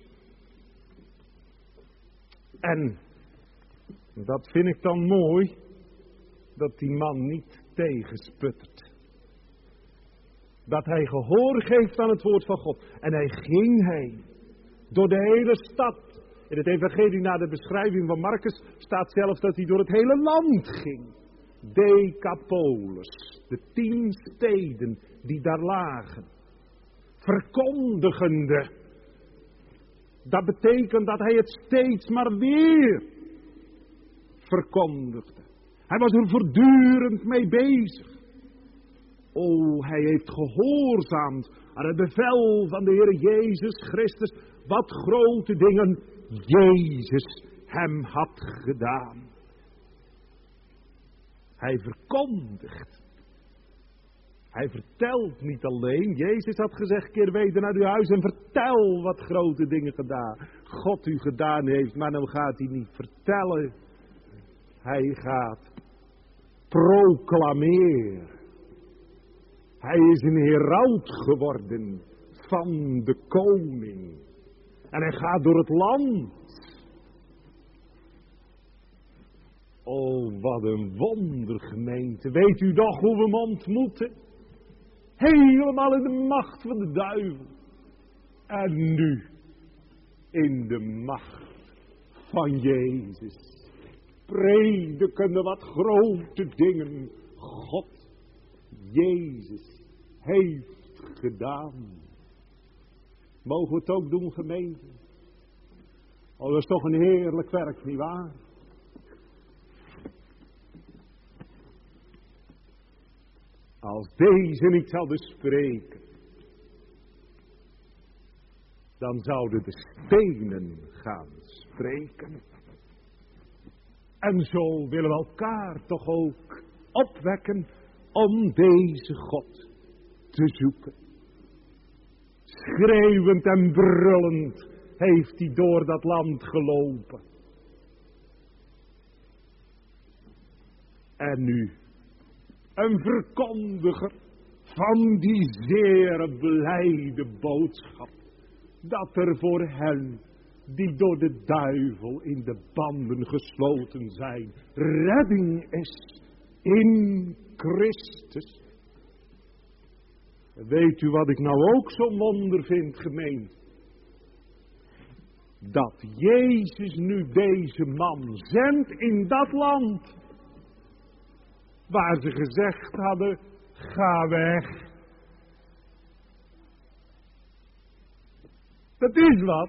En dat vind ik dan mooi, dat die man niet tegensputtert. Dat hij gehoor geeft aan het woord van God. En hij ging heen. Door de hele stad. In het evangelie na de beschrijving van Marcus staat zelfs dat hij door het hele land ging. Decapolis. De 10 steden die daar lagen. Verkondigende. Dat betekent dat hij het steeds maar weer verkondigde. Hij was er voortdurend mee bezig. O, hij heeft gehoorzaamd aan het bevel van de Heer Jezus Christus. Wat grote dingen Jezus hem had gedaan. Hij verkondigt. Hij vertelt niet alleen. Jezus had gezegd, keer weder naar uw huis en vertel wat grote dingen gedaan. God u gedaan heeft, maar dan gaat hij niet vertellen. Hij gaat proclameren. Hij is een heraut geworden van de koning. En hij gaat door het land. Oh, wat een wondergemeente. Weet u nog hoe we hem ontmoeten? Helemaal in de macht van de duivel. En nu in de macht van Jezus. Predikende wat grote dingen God, Jezus, heeft gedaan. Mogen we het ook doen, gemeente? Oh, dat is toch een heerlijk werk, nietwaar? Als deze niet zouden spreken, dan zouden de stenen gaan spreken. En zo willen we elkaar toch ook opwekken om deze God te zoeken. Schreeuwend en brullend heeft hij door dat land gelopen. En nu een verkondiger van die zeer blijde boodschap, dat er voor hen die door de duivel in de banden gesloten zijn, redding is in Christus. Weet u wat ik nou ook zo'n wonder vind, gemeente? Dat Jezus nu deze man zendt in dat land, waar ze gezegd hadden, ga weg. Dat is wat.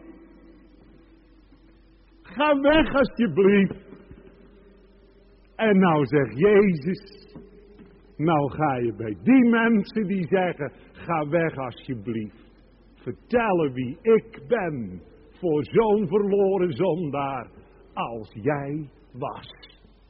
Ga weg alsjeblieft. En nou zegt Jezus, nou ga je bij die mensen die zeggen, ga weg alsjeblieft. Vertellen wie ik ben voor zo'n verloren zondaar als jij was.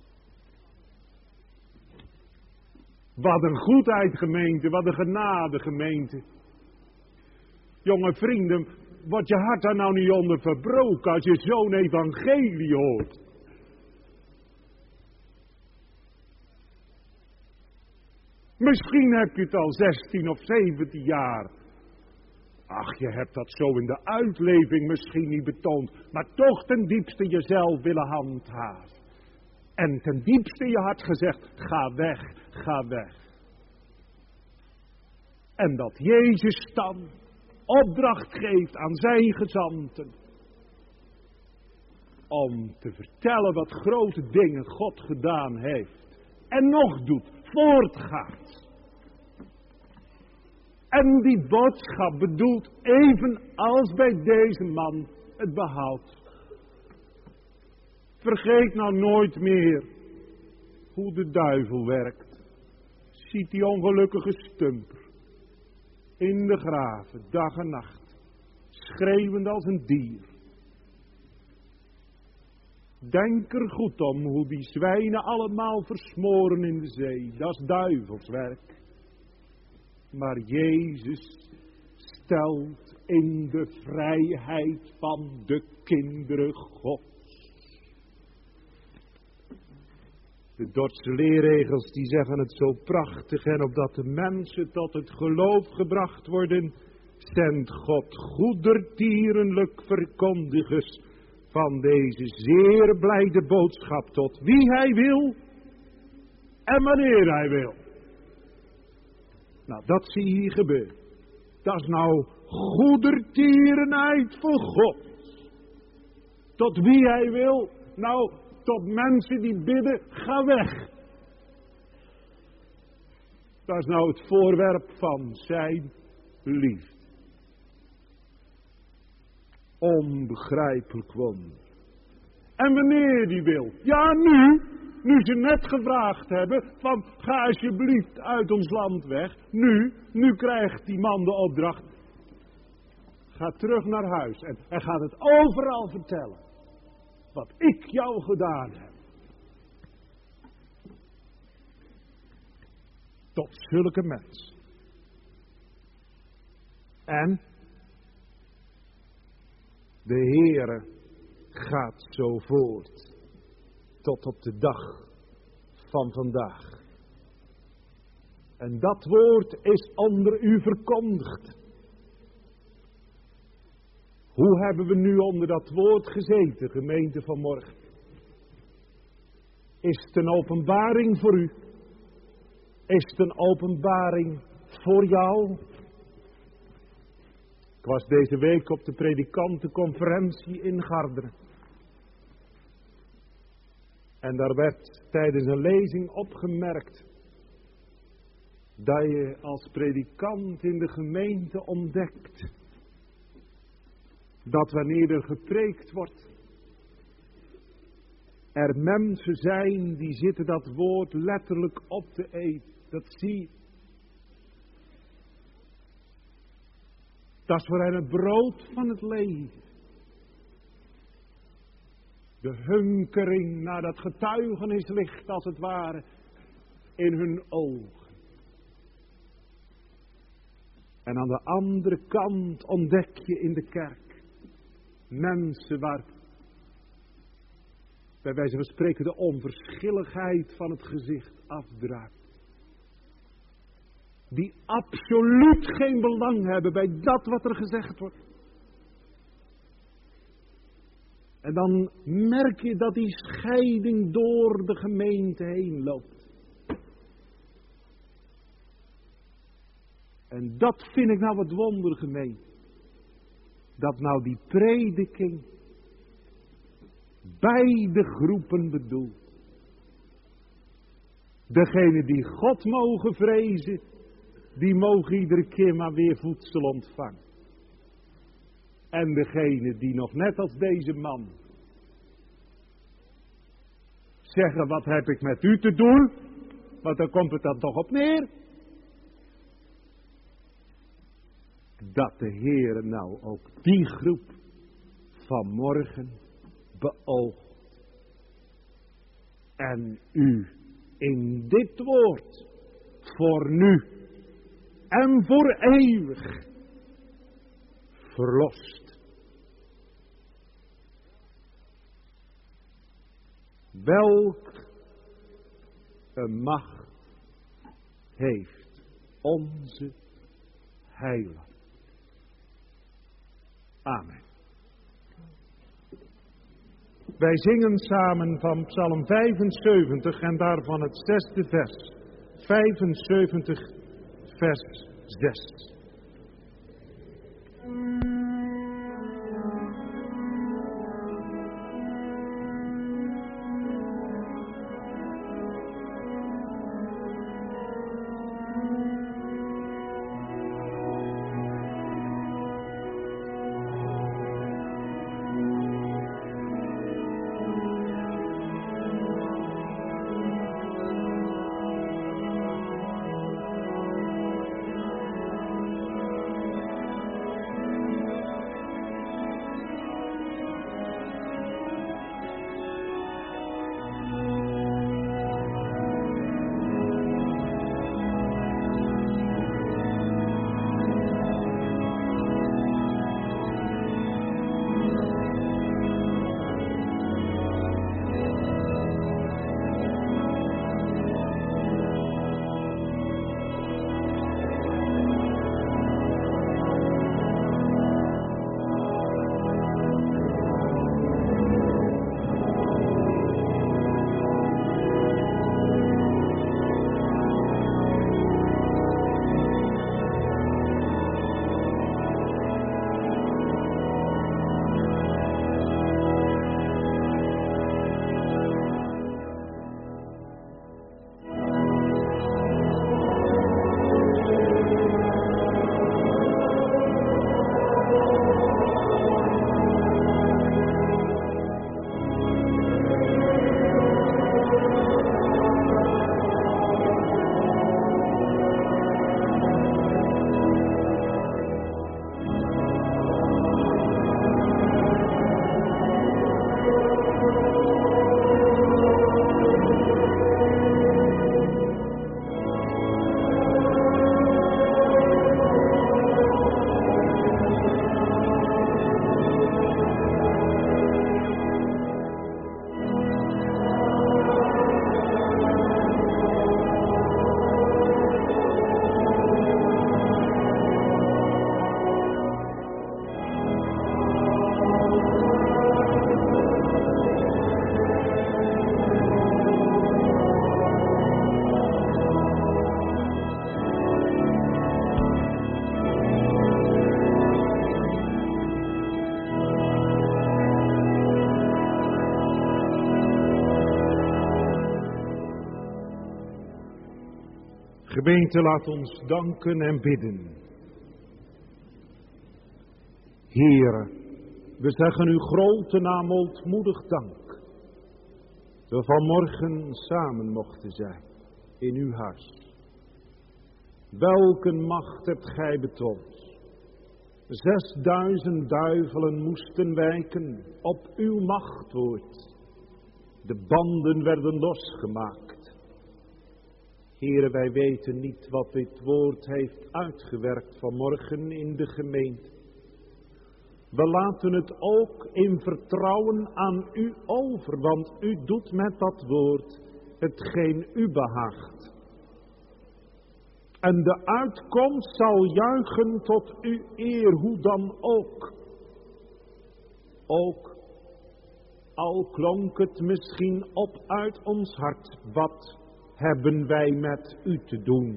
Wat een goedheid, gemeente, wat een genade, gemeente. Jonge vrienden, wordt je hart daar nou niet onder verbroken als je zo'n evangelie hoort? Misschien heb je het al 16 of 17 jaar. Ach, je hebt dat zo in de uitleving misschien niet betoond, maar toch ten diepste jezelf willen handhaven. En ten diepste je hart gezegd, ga weg, ga weg. En dat Jezus dan opdracht geeft aan zijn gezanten om te vertellen wat grote dingen God gedaan heeft. En nog doet, voortgaat. En die boodschap bedoelt evenals bij deze man het behoud. Vergeet nou nooit meer hoe de duivel werkt. Ziet die ongelukkige stumper in de graven, dag en nacht, schreeuwend als een dier. Denk er goed om hoe die zwijnen allemaal versmoren in de zee. Dat is duivelswerk. Maar Jezus stelt in de vrijheid van de kinderen Gods. De Dordtse leerregels die zeggen het zo prachtig, en opdat de mensen tot het geloof gebracht worden, zendt God goedertierenlijk verkondigers van deze zeer blijde boodschap tot wie hij wil en wanneer hij wil. Nou, dat zie je hier gebeuren. Dat is nou goedertierenheid voor God. Tot wie hij wil, nou, tot mensen die bidden, ga weg. Dat is nou het voorwerp van zijn liefde. Onbegrijpelijk wonder. En wanneer die wil, ja nu, nu ze net gevraagd hebben van ga alsjeblieft uit ons land weg. Nu krijgt die man de opdracht. Ga terug naar huis en gaat het overal vertellen. Wat ik jou gedaan heb. Tot zulke mensen. En de Heere gaat zo voort tot op de dag van vandaag. En dat woord is onder u verkondigd. Hoe hebben we nu onder dat woord gezeten, gemeente van morgen? Is het een openbaring voor u? Is het een openbaring voor jou? Ik was deze week op de predikantenconferentie in Garderen. En daar werd tijdens een lezing opgemerkt dat je als predikant in de gemeente ontdekt dat wanneer er gepreekt wordt, er mensen zijn die zitten dat woord letterlijk op te eten. Dat zie je. Dat is voor hen het brood van het leven. De hunkering naar dat getuigenis ligt als het ware in hun ogen. En aan de andere kant ontdek je in de kerk mensen waar bij wijze van spreken de onverschilligheid van het gezicht afdraait. Die absoluut geen belang hebben bij dat wat er gezegd wordt. En dan merk je dat die scheiding door de gemeente heen loopt. En dat vind ik nou het wonder, gemeente. Dat nou die prediking beide groepen bedoelt. Degene die God mogen vrezen, die mogen iedere keer maar weer voedsel ontvangen. En degene die nog net als deze man zeggen, wat heb ik met u te doen? Want daar komt het dan toch op neer. Dat de Heere nou ook die groep vanmorgen beoogt. En u in dit woord voor nu en voor eeuwig verlost. Welk een macht heeft onze heiland. Amen. Wij zingen samen van Psalm 75 en daarvan het 6e vers. 75 vers 6. Gemeente, laat ons danken en bidden. Heere, we zeggen uw grote naam ootmoedig dank. Dat we vanmorgen samen mochten zijn in uw huis. Welke macht hebt gij betoond. 6000 duivelen moesten wijken op uw machtwoord. De banden werden losgemaakt. Heere, wij weten niet wat dit woord heeft uitgewerkt vanmorgen in de gemeente. We laten het ook in vertrouwen aan u over, want u doet met dat woord hetgeen u behaagt. En de uitkomst zal juichen tot uw eer, hoe dan ook. Ook al klonk het misschien op uit ons hart, wat hebben wij met u te doen?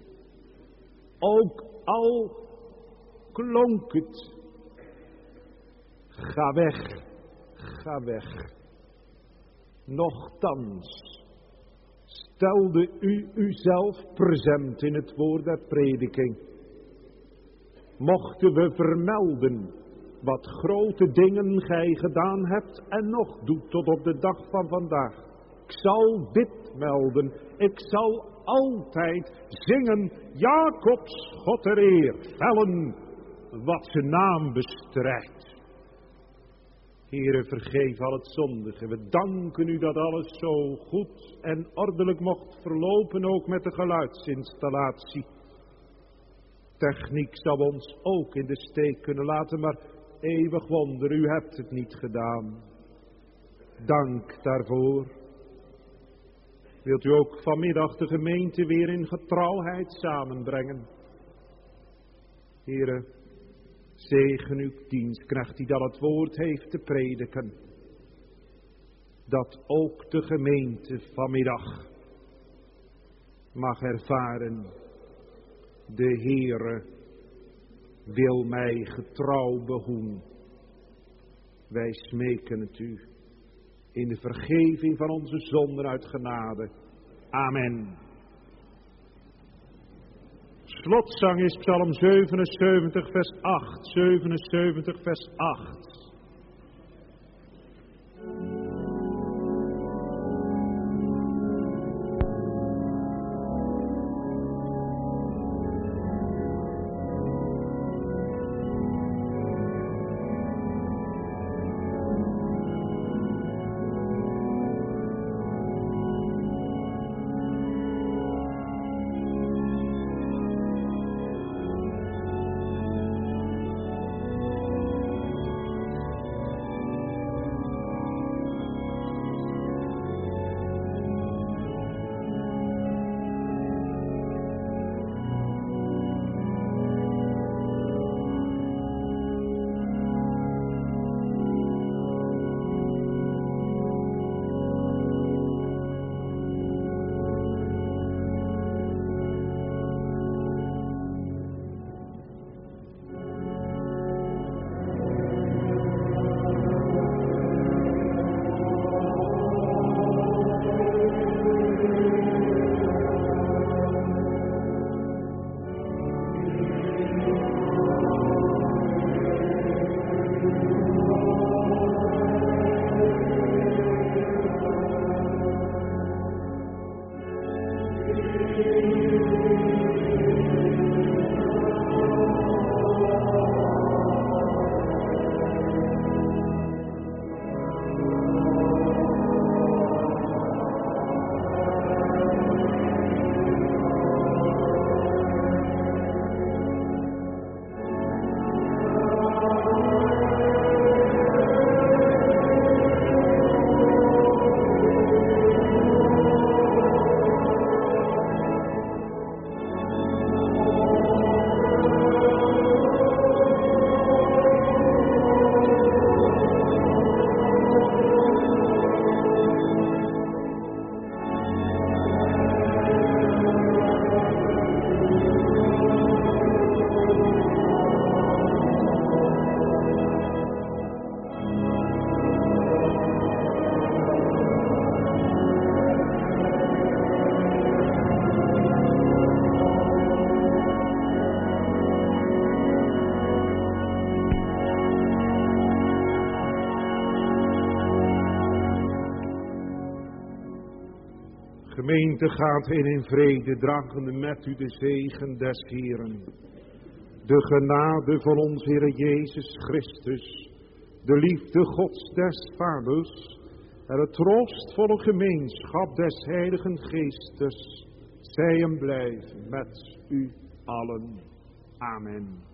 Ook al klonk het, ga weg, ga weg. Nochtans stelde u uzelf present in het woord der prediking. Mochten we vermelden wat grote dingen gij gedaan hebt en nog doet tot op de dag van vandaag. Ik zal dit melden, ik zal altijd zingen, Jacobs God ter eer, vellen wat zijn naam bestrijdt. Heere, vergeef al het zondige. We danken u dat alles zo goed en ordelijk mocht verlopen, ook met de geluidsinstallatie. Techniek zou ons ook in de steek kunnen laten, maar eeuwig wonder, u hebt het niet gedaan. Dank daarvoor. Wilt u ook vanmiddag de gemeente weer in getrouwheid samenbrengen? Heere, zegen uw dienstknecht die dat het woord heeft te prediken. Dat ook de gemeente vanmiddag mag ervaren. De Heere wil mij getrouw behoeden. Wij smeken het u in de vergeving van onze zonden uit genade. Amen. Slotzang is Psalm 77 vers 8. 77 vers 8. gemeente gaat heen in vrede, dragende met u de zegen des Heeren. De genade van ons Heere Jezus Christus, de liefde Gods des Vaders en het troostvolle gemeenschap des Heiligen Geestes, zij en blijven met u allen. Amen.